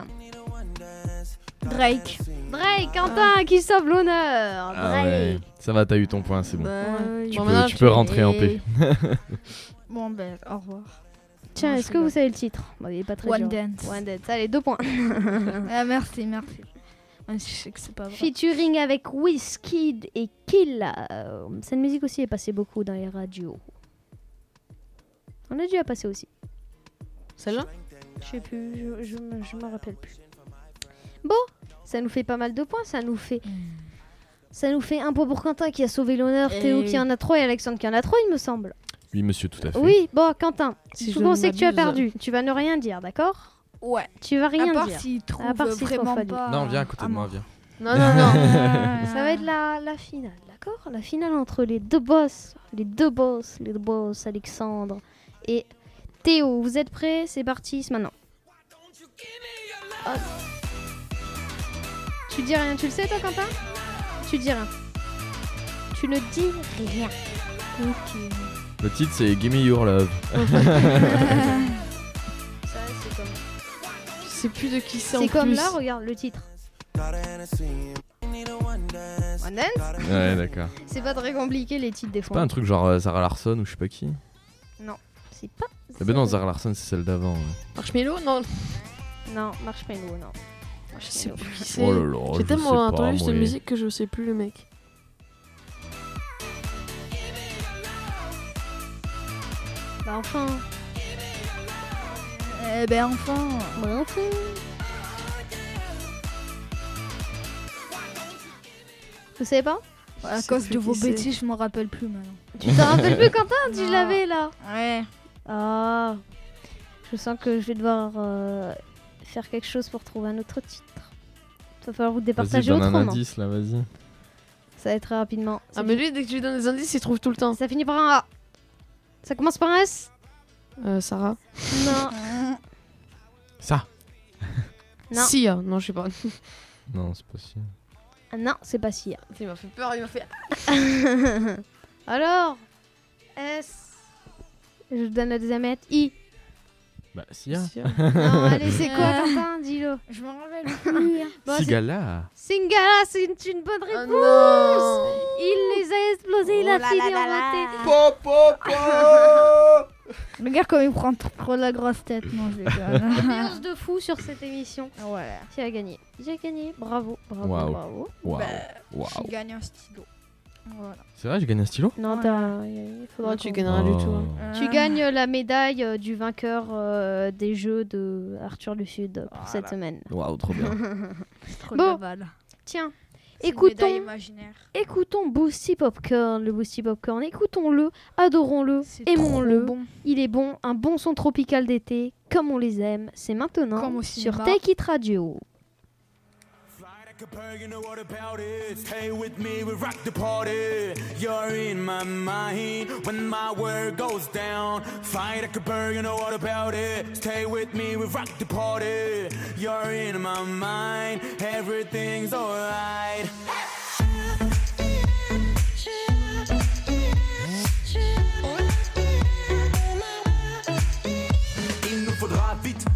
Drake. Drake, Quentin, qui sauve l'honneur. Ah ouais. Drake. Ça va, t'as eu ton point, c'est bon. Tu Tu peux rentrer en paix. Bon, ben, au revoir. Tiens, Non, est-ce je que vous rigole. savez le titre? Bon, il est pas très One dur. Dance. One Dance. Allez, 2 points. Ah, merci. Même si je sais que c'est pas vrai. Featuring avec Wizkid et Kill. Cette musique aussi est passée beaucoup dans les radios. On a dû la passer aussi. Celle-là Je sais plus, je me rappelle plus. Bon, ça nous fait pas mal de points. Ça nous fait un point pour Quentin qui a sauvé l'honneur, Et Théo oui. qui en a 3 et Alexandre qui en a 3, il me semble. Oui, monsieur, tout à fait. Oui, bon, Quentin, Si tout je on ne sait que tu as m'abuse. perdu. Tu vas ne rien dire, d'accord? Ouais. Tu vas rien À part dire. s'il trouve À part s'il vraiment trouve pas. Non, viens à côté de moi, viens. Non, non, non. Ça va être la finale, d'accord? La finale entre les deux boss, Alexandre et Théo. Vous êtes prêts? C'est parti, c'est maintenant. Oh. Tu dis rien, tu le sais toi, Quentin? Tu dis rien. Tu ne dis rien. Le titre, c'est Gimme Your Love. Ça, c'est comme. Je sais plus de qui c'est en C'est comme plus. là, regarde le titre. One Dance? Ouais, d'accord. C'est pas très compliqué les titres des C'est fois. pas un truc genre Zara Larsson ou je sais pas qui. C'est pas. Eh ben non, Zara Larsson, c'est celle d'avant. Ouais. Marshmello Non, Non, Marshmello, non. je sais plus qui c'est. Oh là là, J'ai je tellement sais entendu pas, cette moi. musique que je sais plus le mec. Bah enfin. Eh ben, enfin. Bah enfin. Vous savez pas? À sais cause plus de qui vos c'est. bêtises, je me rappelle plus maintenant. Tu t'en rappelles plus, Quentin? Tu Non. l'avais là. Ouais. Ah. Je sens que je vais devoir faire quelque chose pour trouver un autre titre. Il va falloir vous Vas-y, départager donne un autrement. indice là, vas-y. Ça va être très rapidement. Ça, Ah, mais lui, dès que tu lui donnes des indices, il trouve tout le temps. ça finit par un A. Ça commence par un S? Sarah. Non. Ça Non. Sia. Non, je sais pas. Non, c'est pas si. Ah non, c'est pas Sia. Il m'a fait peur, il m'a fait. Alors S. Je vous donne la deuxième lettre. I. Bah, Sia. Sia. Non, allez, c'est quoi, Quentin? Dis-le. Je me rappelle plus. Bon, c'est- Sigala. Singala, c'est une bonne Oh réponse. non. Il les a explosés, il a Oh là fini là en là beauté. là. Regarde comme il prend trop la grosse tête. Non, je déconne. Ambiance de fou sur cette émission. Voilà. Qui a gagné? J'ai gagné. Bravo, bravo, Waouh. bravo. Waouh. Bah, Waouh. J'ai gagné un stylo. Voilà. C'est vrai, j'ai gagné un stylo. Non, il faudra Non, tu qu'on- gagnes rien du tout. hein. Oh. Tu gagnes la médaille du vainqueur des jeux de Arthur du Sud pour cette semaine. Waouh, trop bien. C'est trop Bon. de balle. Tiens, C'est une médaille écoutons, imaginaire. écoutons Boosty Popcorn, le Boosty Popcorn. Écoutons-le, adorons-le, C'est aimons-le. trop bon. Il est bon, un bon son tropical d'été, comme on les aime. C'est maintenant Comme au sur cinéma. Take It Radio. You know what about it? Stay with me, we rock the party. You're in my mind when my world goes down. Fight like a bird, you know what about it? Stay with me, we rock the party. You're in my mind, everything's alright.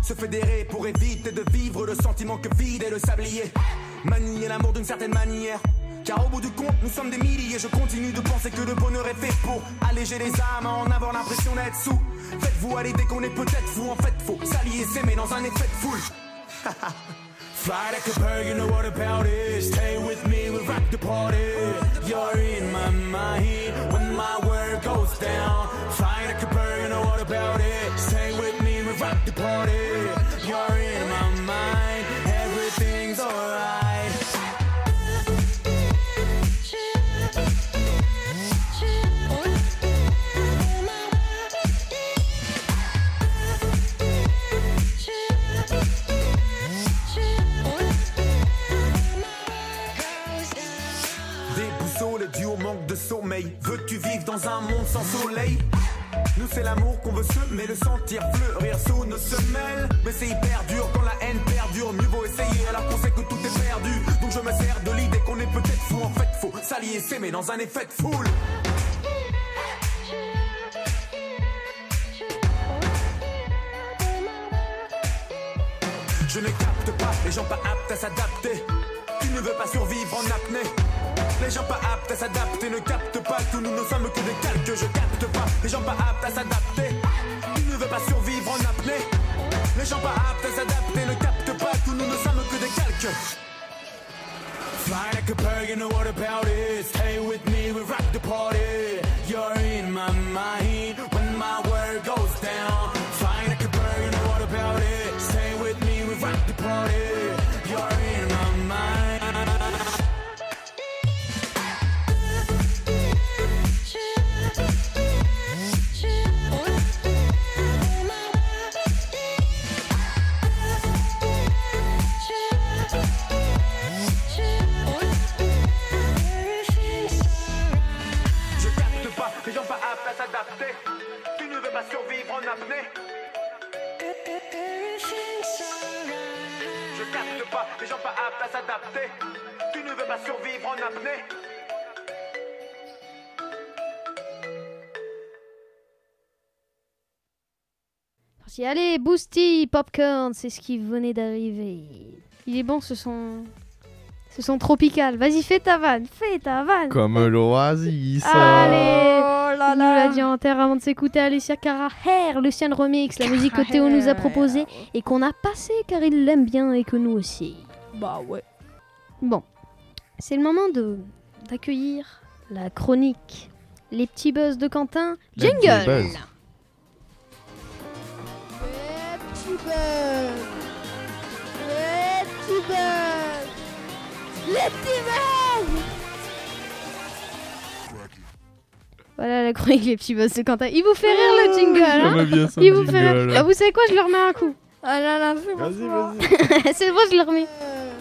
Se fédérer pour éviter de vivre le sentiment que vide est le sablier. Manier l'amour d'une certaine manière, car au bout du compte, nous sommes des milliers. Je continue de penser que le bonheur est fait pour alléger les âmes, en avoir l'impression d'être sous. Faites-vous à l'idée qu'on est peut-être fou. En fait, faut s'allier, s'aimer dans un effet de foule. Fly like a bird, you know what about it. Stay with me, we'll rock the party. You're in my mind when my world goes down. Fly like a bird, you know what about it. Stay with me, we'll rock the party. You're in my mind, everything's alright. Dû au manque de sommeil. Veux-tu vivre dans un monde sans soleil? Nous c'est l'amour qu'on veut semer, le sentir fleurir sous nos semelles. Mais c'est hyper dur quand la haine perdure. Mieux vaut essayer alors qu'on sait que tout est perdu. Donc je me sers de l'idée qu'on est peut-être fou. En fait faut s'allier, s'aimer dans un effet de foule. Je ne capte pas les gens pas aptes à s'adapter. Tu ne veux pas survivre en apnée. Les gens pas aptes à s'adapter ne captent pas que nous ne sommes que des calques. Je capte pas les gens pas aptes à s'adapter. Tu ne veux pas survivre en apnée. Les gens pas aptes à s'adapter ne captent pas que nous ne sommes que des calques. Fly like a bird, you know what about it. Stay with me, we rock the party. You're in my mind when my world goes down. Fly like a bird, you know what about it. Stay with me, we rock the party. You're in my mind. Les gens pas aptes à s'adapter. Tu ne veux pas survivre en apnée. Je capte pas. Les gens pas aptes à s'adapter. Tu ne veux pas survivre en apnée. Allez, Boosty, Popcorn, c'est ce qui venait d'arriver. Il est bon ce son tropical. Vas-y, fais ta vanne. Comme l'oasis. Allez, Oh là il nous l'a là. dit en terre avant de s'écouter Alicia Cara Hair, Lucien Remix, la musique que Théo nous a proposée et qu'on a passée car il l'aime bien et que nous aussi. Bah ouais. Bon, c'est le moment d'accueillir la chronique Les petits buzz de Quentin. Les petits Jingle. buzz. Voilà la chronique Les petits buzz de Quentin. Il vous fait rire le jingle, hein? J'aime bien ça. Il vous fait rire. Ah, vous savez quoi, je le remets un coup. Ah là là, c'est bon. Vas-y. C'est bon, je le remets.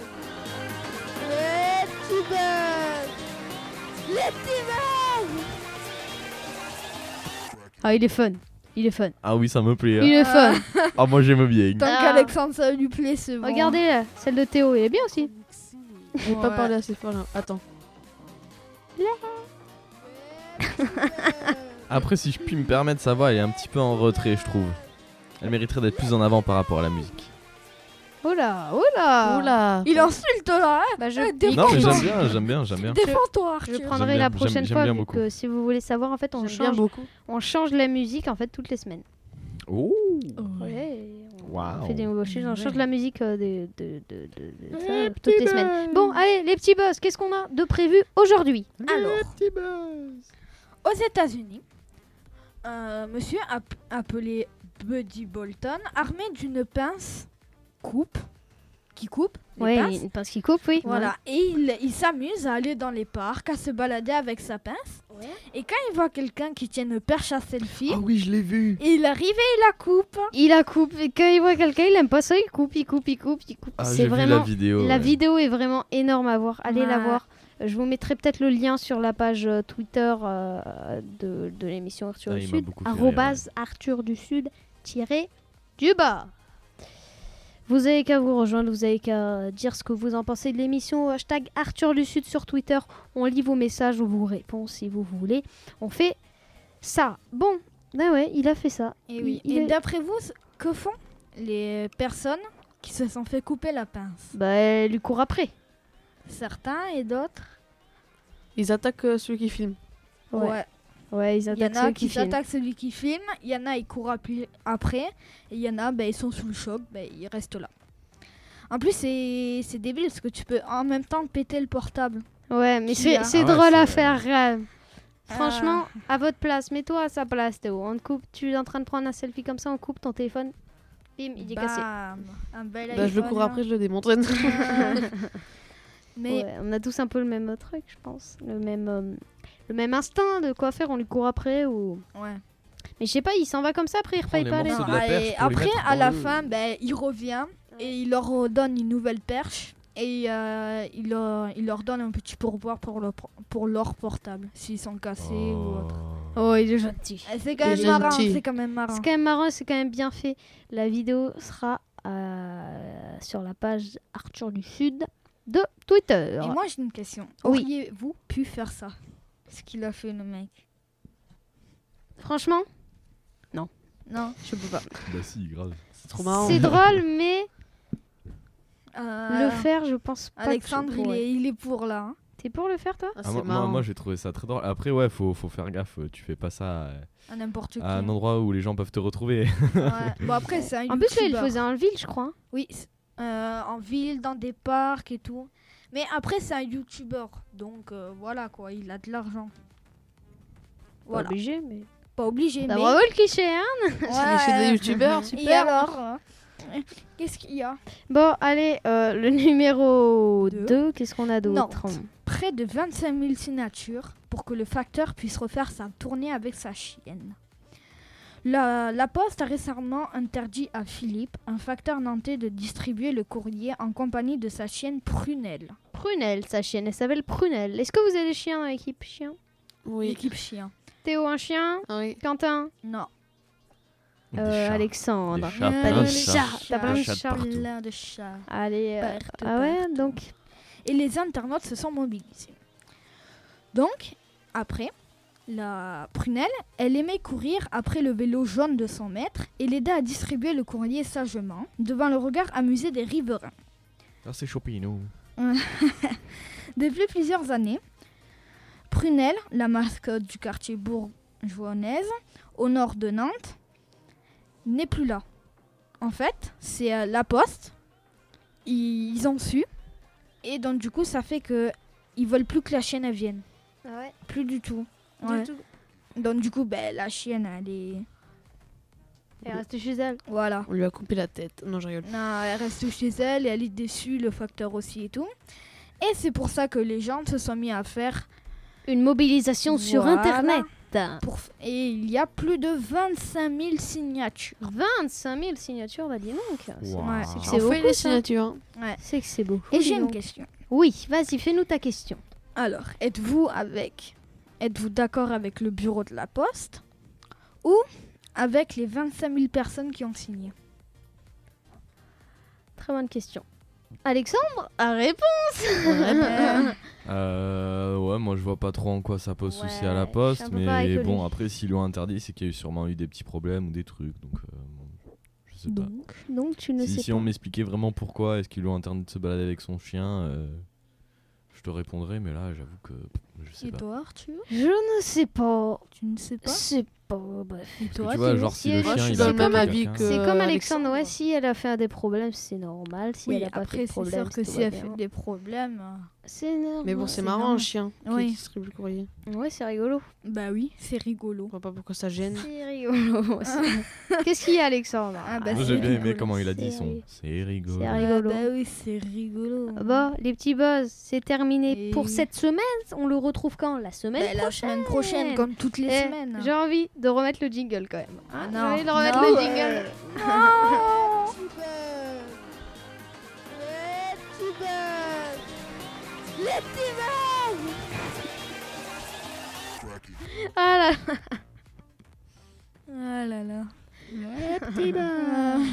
Ah, il est fun. Ah oui, ça me plaît. Il est fun. Ah, moi j'aime bien. Tant Ah. qu'Alexandre ça lui plaît, c'est bon. Regardez là, celle de Théo, il est bien aussi. J'ai pas parlé assez fort là. Attends. Après, si je puis me permettre, sa voix elle est un petit peu en retrait, je trouve. Elle mériterait d'être plus en avant par rapport à la musique. Oh là, oh là. Oula. Il insulte là, hein. Bah, je, Défends-toi. Non, mais j'aime bien. Défends-toi, Arthur. je prendrai J'aime la bien, prochaine j'aime fois bien vu beaucoup. que si vous voulez savoir, en fait, on J'aime bien change, beaucoup. on change la musique en fait toutes les semaines. Oh, Ouais, on waouh. fait des nouveaux choses, on change la musique de ça, toutes les semaines. Bon, allez, les petits boss, qu'est-ce qu'on a de prévu aujourd'hui? Alors, aux États-Unis, un monsieur appelé Buddy Bolton, armé d'une pince qui coupe les pinces. Oui, parce qu'il coupe, oui. Voilà, et il s'amuse à aller dans les parcs, à se balader avec sa pince. Et quand il voit quelqu'un qui tient une perche à selfie, Ah oui, je l'ai vu. il arrive et il la coupe. Il la coupe, et quand il voit quelqu'un, il aime pas ça, il coupe. Ah, C'est j'ai vu vraiment... la vidéo. La ouais. vidéo est vraiment énorme à voir. Allez la Ouais. voir. Je vous mettrai peut-être le lien sur la page Twitter de l'émission Arthur Ah, du il m'a Sud. beaucoup fait rire, Arthur du Sud tiré du bas. Vous avez qu'à vous rejoindre, vous avez qu'à dire ce que vous en pensez de l'émission. Hashtag Arthur du Sud sur Twitter. On lit vos messages ou vos réponses si vous voulez. On fait ça. Bon, bah ouais, il a fait ça. Et oui. Il Et est- d'après vous, que font les personnes qui se sont fait couper la pince. Bah, elle lui court après. Certains et d'autres. Ils attaquent celui qui filme. Ouais. Ouais, ils Il y en attaquent a ceux qui qui filment. s'attaquent celui qui filme, il y en a ils courent après, et il y en a ils sont sous le choc, ils restent là. En plus c'est débile parce que tu peux en même temps péter le portable. Ouais, mais Qui a- c'est Ah ouais, drôle à c'est- faire. Franchement, à votre place, mets-toi à sa place, Théo. On te coupe, tu es en train de prendre un selfie comme ça, on coupe ton téléphone. Bim, il est cassé. Bam, un bel Bah, je le iPhone, cours là. après, je le démontre. Mais Ouais, on a tous un peu le même truc, je pense. Le même instinct de quoi faire, on lui court après ou. ouais. Mais je sais pas, il s'en va comme ça, après il Prends repaye les pas les. morceaux de Non, la perche et pour les après mettre à dans la le- fin il revient et il leur donne une nouvelle perche et il leur donne un petit pourboire pour leur portable s'ils sont cassés ou autre. Oh, il est gentil. Et c'est quand Il même est marrant, gentil. c'est quand même marrant. C'est quand même marrant, c'est quand même bien fait. La vidéo sera sur la page Arthur du Sud de Twitter. Et moi j'ai une question. Oui. Auriez-vous pu faire ça? Ce qu'il a fait le mec. Franchement, Non. je peux pas. Bah si, grave. C'est trop marrant. C'est drôle, mais Euh, le faire, je pense pas. Alexandre, que je pourrais. il est pour là. Hein. T'es pour le faire, toi Ah, Ah, c'est moi, marrant. moi, j'ai trouvé ça très drôle. Après, ouais, faut faire gaffe. Tu fais pas ça À n'importe qui. à un endroit où les gens peuvent te retrouver. Ouais. Bon après c'est un En plus, là, il le youtubeur. faisait en ville, je crois. Oui, en ville, dans des parcs et tout. Mais après c'est un youtubeur. Donc voilà quoi, il a de l'argent. Pas Voilà. obligé, mais. Pas obligé, Bah, mais... bravo le cliché, hein Cliché des youtubeurs, Et super. alors qu'est-ce qu'il y a? Bon, allez, le numéro Deux. 2, qu'est-ce qu'on a d'autre Nantes. Près de 25 000 signatures pour que le facteur puisse refaire sa tournée avec sa chienne. La Poste a récemment interdit à Philippe, un facteur nantais, de distribuer le courrier en compagnie de sa chienne Prunelle. Prunelle, sa chienne, elle s'appelle Prunelle. Est-ce que vous avez des chiens dans l'équipe chien Oui. L'équipe chien. Théo, un chien Ah oui. Quentin Non. Des chats. Alexandre. Des chats, T'as plein des de chats. chats. T'as plein Des de chats chats. partout. Plein de chats. Allez, Partout, ah ouais, partout. donc. Et les internautes se sont mobilisés. Donc, après, la Prunelle, elle aimait courir après le vélo jaune de son maître et l'aidait à distribuer le courrier sagement, devant le regard amusé des riverains. Ah, c'est Chopino. Depuis plusieurs années, Prunelle, la mascotte du quartier bourgeoise, au nord de Nantes, n'est plus là. En fait, c'est la Poste. Ils ont su. Et donc, du coup, ça fait que ils veulent plus que la chienne elle vienne. Ouais, Plus du tout. du Ouais. tout. Donc, du coup, la chienne, elle est... Elle reste chez elle. Voilà. On lui a coupé la tête. Non, je rigole. Non, elle reste chez elle et elle est déçue, le facteur aussi et tout. Et c'est pour ça que les gens se sont mis à faire... Une mobilisation sur Voilà. Internet. Et il y a plus de 25 000 signatures. 25 000 signatures, bah dis donc. Wow. Ouais, c'est que On c'est fait beaucoup, les ça. signatures. hein. C'est que c'est beau. Et j'ai une question. Oui, vas-y, fais-nous ta question. Alors, êtes-vous d'accord avec le bureau de la Poste ou avec les 25 000 personnes qui ont signé? Très bonne question. Alexandre, à réponse. Ouais, moi je vois pas trop en quoi ça pose souci à la Ouais, poste, je suis un peu pareil mais que bon, lui. après s'ils l'ont interdit, c'est qu'il y a eu sûrement eu des petits problèmes ou des trucs, donc bon, je sais pas. Donc tu ne sais Si pas. on m'expliquait vraiment pourquoi est-ce qu'ils lui ont interdit de se balader avec son chien, je te répondrais, mais là j'avoue que je sais Et pas. toi, Arthur? Je ne sais pas. Tu ne sais pas? C'est pas. Bref. Et Parce que toi, tu vois, Théo? genre si Si le elle- Moi, je chien suis il dans a le même attaqué avis quelqu'un- que- C'est comme Alexandre, Alexandre. ouais, si elle a fait des problèmes, c'est normal. Si Oui, elle a pas fait après, de c'est problème, sûr que tout si va elle bien. fait des problèmes... C'est normal. Mais bon, c'est c'est marrant, normal. un chien qui Oui. distribue le courrier. Ouais, c'est rigolo. Bah oui, c'est rigolo. Je vois pas pourquoi ça gêne. C'est rigolo. Qu'est-ce qu'il y a, Alexandre Ah bah, Moi c'est j'ai bien aimé rigolo. comment il a dit C'est son. rigolo. C'est rigolo. C'est rigolo. Bah oui, c'est rigolo. Bon, les petits buzz, c'est terminé Et- pour cette semaine. On le retrouve quand? La semaine Bah, la prochaine. semaine prochaine, comme toutes les Eh, semaines. J'ai envie de remettre le jingle quand même. Ah J'ai non. envie de remettre Non. le jingle. Ah là là. Ah là là. Les petits buzz.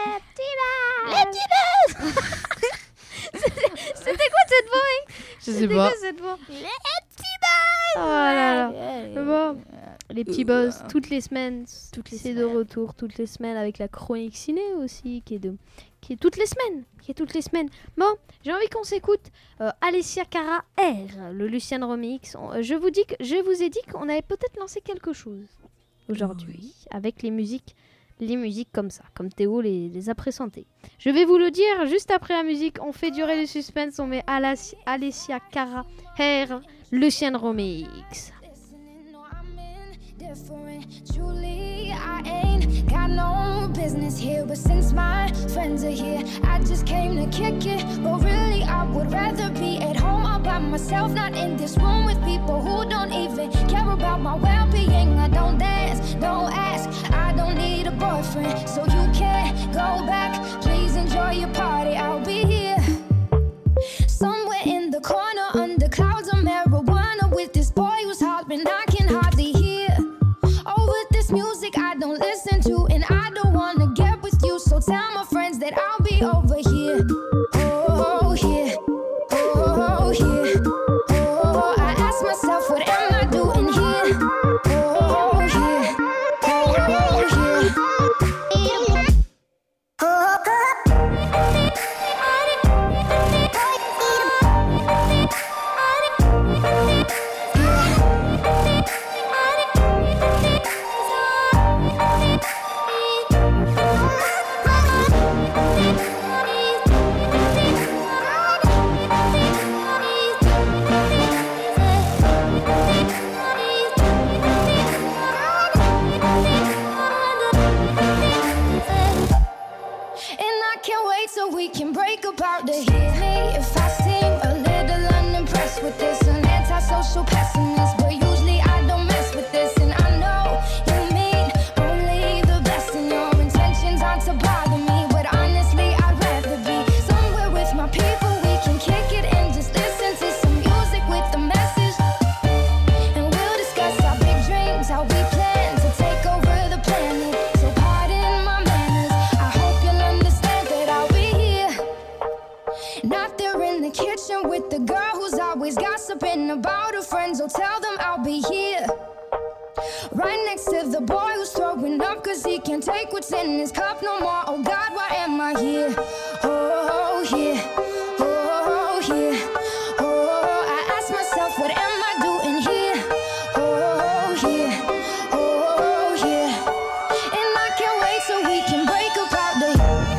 C'était quoi cette voix, hein? Je sais C'était pas. quoi cette voix? Les petits buzz. Oh là là. Bon, Les petits boss, toutes les semaines. Toutes les C'est semaines. de retour toutes les semaines avec la chronique ciné aussi, qui est toutes les semaines. Bon, j'ai envie qu'on s'écoute Alessia Cara R, le Lucian Remix. Je vous ai dit qu'on avait peut-être lancé quelque chose aujourd'hui avec les musiques comme ça, comme Théo les a présentées. Je vais vous le dire juste après la musique. On fait durer le suspense. On met Alessia Cara R, Lucian Remix. No, I'm indifferent. Truly, I ain't got no business here. But since my friends are here, I just came to kick it. But really, I would rather be at home all by myself, not in this room with people who don't even care about my well-being. I don't dance, don't ask. I don't need a boyfriend, so you can't go back. Please enjoy your party. I'll be here. Somewhere in the corner under clouds of marijuana with this boy who's hopping, I can hardly hear. Oh, with this music I don't listen to, and I don't wanna get with you, so tell my friends that I'll be over here. Oh, here. Oh, here. Oh, I ask myself, what am I doing here? Oh, here. Oh, here. And I can't wait so we can break apart to hear me if I seem a little unimpressed with this. An antisocial pessimist, but usually I don't mess with this. And I know you mean only the best, and your intentions aren't to bother me. But honestly, I'd rather be somewhere with my people. We can kick it and just listen to some music with a message. And we'll discuss our big dreams, how we plan to take over the planet. So pardon my manners, I hope you'll understand that I'll be here. Not there in the kitchen with the girl who's always gossiping about her friends. Oh, tell them I'll be here. Right next to the boy who's throwing up cause he can't take what's in his cup no more. Oh God, why am I here? Oh, here. Oh, here. Oh, I ask myself, what am I doing here? Oh, here. Oh, here. And I can't wait so we can break apart the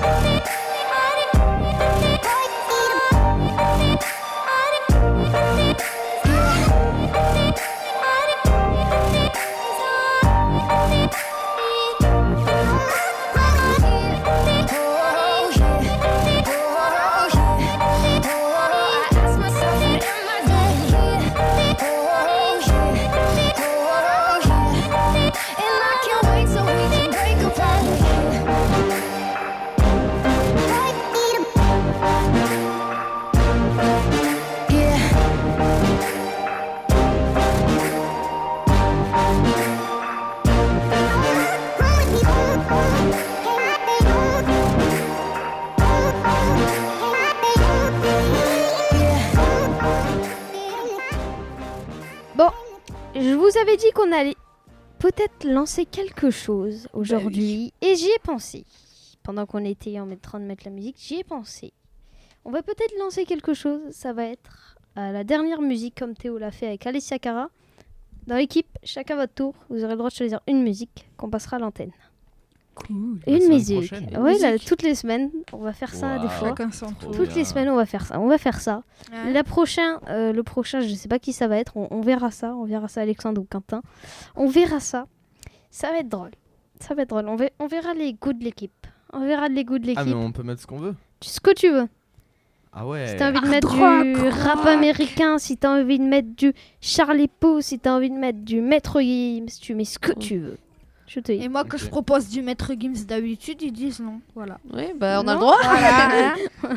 Je vous avais dit qu'on allait peut-être lancer quelque chose aujourd'hui. Et j'y ai pensé. Pendant qu'on était en train de mettre la musique, j'y ai pensé. On va peut-être lancer quelque chose. Ça va être la dernière musique, comme Théo l'a fait avec Alessia Cara. Dans l'équipe, chacun votre tour. Vous aurez le droit de choisir une musique qu'on passera à l'antenne. Cool. La Une semaine musique. prochaine. Ouais, là, toutes les semaines. On va faire ça des Waouh. fois. Chacun son tour. Toutes les semaines, on va faire ça. Ouais. Le prochain, je sais pas qui ça va être. On verra ça. On verra ça, Alexandre ou Quentin. On verra ça. Ça va être drôle. On verra les goûts de l'équipe. Ah, mais on peut mettre ce qu'on veut. Ce que tu veux. Ah ouais. Si t'as envie de mettre du rap américain, si t'as envie de mettre du Charlie Puth, si t'as envie de mettre du Maître Gims, tu mets ce que tu veux. Je te dis. Et moi, que Ok. je propose du Maître Gims d'habitude, ils disent non. Voilà. Oui, bah on a le Non. droit. Voilà.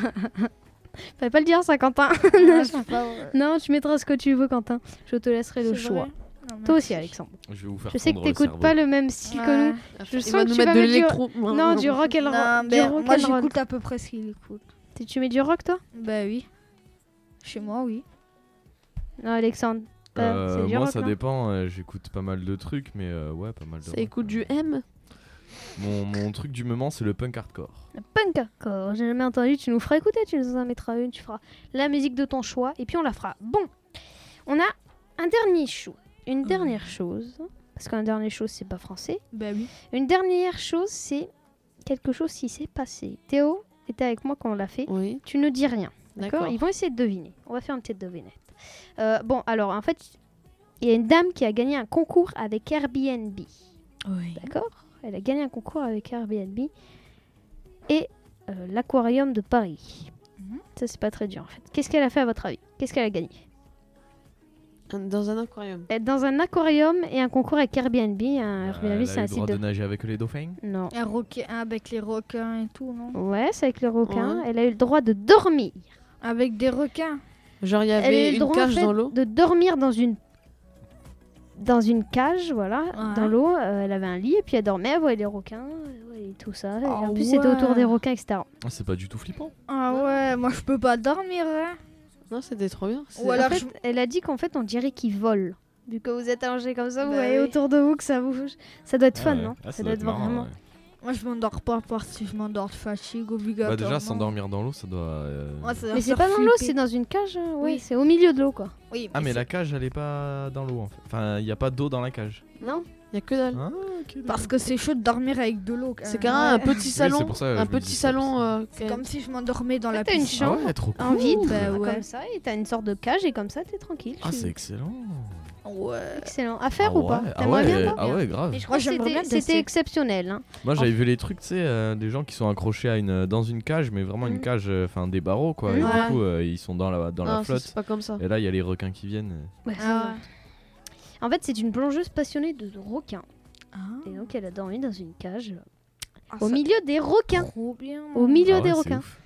Fallait pas le dire ça, Quentin. Ah, c'est pas vrai. Non, tu mettras ce que tu veux, Quentin. Je te laisserai le C'est choix. vrai. Non, Toi merci. aussi, Alexandre. Je vais vous faire Je sais que fondre le t'écoutes cerveau. pas le même style que Ouais. nous. Je Il sens va que nous tu mettre vas de mettre l'électro. Non, du rock and roll. Non, Du mais rock moi and roll. j'écoute à peu près ce qu'il écoute. Tu mets du rock, toi? Bah oui. Chez moi, oui. Non, Alexandre. C'est dur, Moi, ça là. dépend. J'écoute pas mal de trucs, mais ouais, pas mal de Ça rock. écoute du M. Mon truc du moment, c'est le punk hardcore. Le punk hardcore, j'ai jamais entendu, tu nous feras écouter, tu nous en mettras une, tu feras la musique de ton choix et puis on la fera. Bon, on a une dernière chose, parce qu'un dernière chose c'est pas français. Bah oui. Une dernière chose c'est quelque chose qui s'est passé. Théo était avec moi quand on l'a fait, Oui, tu ne dis rien, d'accord? d'accord. Ils vont essayer de deviner, on va faire une petite devinette. Bon, alors en fait, il y a une dame qui a gagné un concours avec Airbnb. Oui. D'accord. Elle a gagné un concours avec Airbnb et l'aquarium de Paris. Mhm. Ça, c'est pas très dur en fait. Qu'est-ce qu'elle a fait à votre avis? Qu'est-ce qu'elle a gagné? Dans un aquarium. Elle est dans un aquarium et un concours avec Airbnb. Airbnb, Elle c'est a eu un le site droit de... de nager avec les dauphins. Non. Un requin avec les requins et tout, non? Ouais, c'est avec les requins. Ouais. Elle a eu le droit de dormir. Avec des requins. Genre, il y Elle a eu avait le une droit en cage fait, dans l'eau. de dormir dans une cage, voilà, Ouais. dans l'eau. Elle avait un lit et puis elle dormait, elle voyait les requins et tout ça. Et Ah en plus, c'était autour ouais. des requins, etc. Ah, c'est pas du tout flippant. Ah ouais, moi je peux pas dormir, hein. Non, c'était trop bien. Ou alors En fait, je- elle a dit qu'en fait, on dirait qu'ils volent. Vu que vous êtes allongés comme ça, vous Bah voyez oui. autour de vous que ça bouge. Ça doit être fun, Ah ouais. non? Ah, Ça doit être marrant, vraiment. ouais. Moi je m'endors pas parce que je m'endors de fatigue Bah, obligatoirement. déjà, s'endormir dans l'eau, ça doit. Ouais, ça doit Mais c'est faire pas dans l'eau, flipper. c'est dans une cage. Oui, Oui. c'est au milieu de l'eau, quoi. Oui, Ah, mais c'est- la cage, elle est pas dans l'eau en fait. Enfin, il y a pas d'eau dans la cage. Non? Il y a que dalle. Ah, ok. Parce que c'est chaud de dormir avec de l'eau. quand C'est même. carrément un Ouais. petit salon. c'est pour ça, je Un me petit dis ça salon. aussi. C'est comme si je m'endormais dans la T'as une piscine. chambre. Ah ouais, trop cool. En vide, Bah ouais. comme ça, et t'as une sorte de cage, et comme ça, t'es tranquille. Ah, tu- c'est excellent. Ouais. Excellent. À faire Ah ou pas? ouais, ah T'aimerais bien, ouais, toi? ah ouais, grave. Mais je crois Moi, que j'aimerais bien c'était tester. exceptionnel. Hein. Moi j'avais vu les trucs, tu sais, des gens qui sont accrochés à dans une cage, mais vraiment Mm. une cage, enfin des barreaux quoi. Et Ouais. du coup, ils sont dans la Non, ça, flotte. c'est pas comme ça. Et là, il y a les requins qui viennent. Ouais, Ah. c'est- En fait, c'est une plongeuse passionnée de requins. Ah. Et donc, elle a dormi dans une cage Ah, au ça- milieu des requins. Trop bien. Au milieu Ah des ouais, c'est requins. ouf.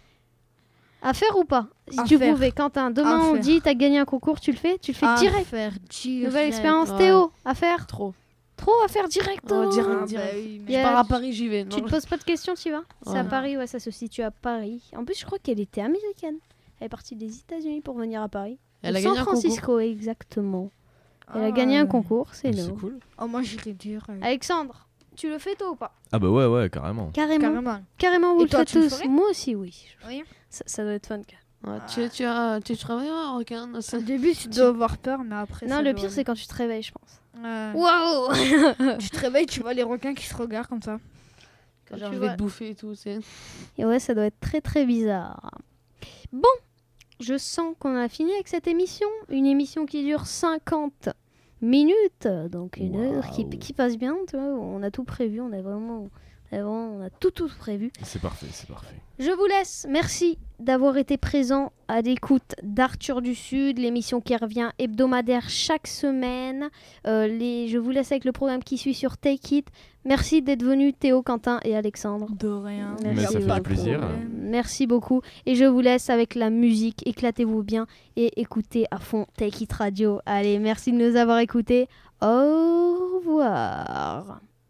À faire ou pas? Si À tu faire. pouvais, Quentin, demain À on faire. dit t'as gagné un concours, tu le fais? Tu le fais À direct. faire direct. Nouvelle expérience, Ouais. Théo. À faire? Trop. Trop à faire direct. Ouais, direct. Ah, bah direct. oui, mais- Y Je a- pars à Paris, j'y vais. Tu Non, te poses pas de questions, tu vas? C'est à Ouais. Paris, ouais, ça se situe à Paris. En plus, je crois qu'elle était américaine. Elle est partie des États-Unis pour venir à Paris. Elle De a gagné San un concours. Francisco, exactement. Elle a Ah, gagné un ouais. concours, c'est Mais c'est énorme. cool. Oh, moi j'irais dire. Alexandre, tu le fais toi ou pas? Ah bah ouais, carrément. Carrément. Carrément. Carrément, vous Et le toi, faites tu le tous. ferais? Moi aussi, oui. Oui. Ça doit être fun. Ouais, tu travailles un requin. Au début, tu dois avoir peur, mais après. Non, ça le doit pire, c'est quand tu te réveilles, je pense. aller. Waouh! Tu te réveilles, tu vois les requins qui se regardent comme ça. Quand Genre, tu je vois- vais te bouffer et tout. C'est... Et ouais, ça doit être très très bizarre. Bon, je sens qu'on a fini avec cette émission. Une émission qui dure 50 minutes, donc une heure qui Waouh. passe bien, tu vois. On a tout prévu, on a tout prévu. C'est parfait, c'est parfait. Je vous laisse. Merci d'avoir été présent à l'écoute d'Arthur du Sud, l'émission qui revient hebdomadaire chaque semaine. Je vous laisse avec le programme qui suit sur Take It. Merci d'être venus, Théo, Quentin et Alexandre. De rien. Mais ça fait Pas de plaisir. problème. Merci beaucoup. Et je vous laisse avec la musique. Éclatez-vous bien et écoutez à fond Take It Radio. Allez, merci de nous avoir écoutés. Au revoir.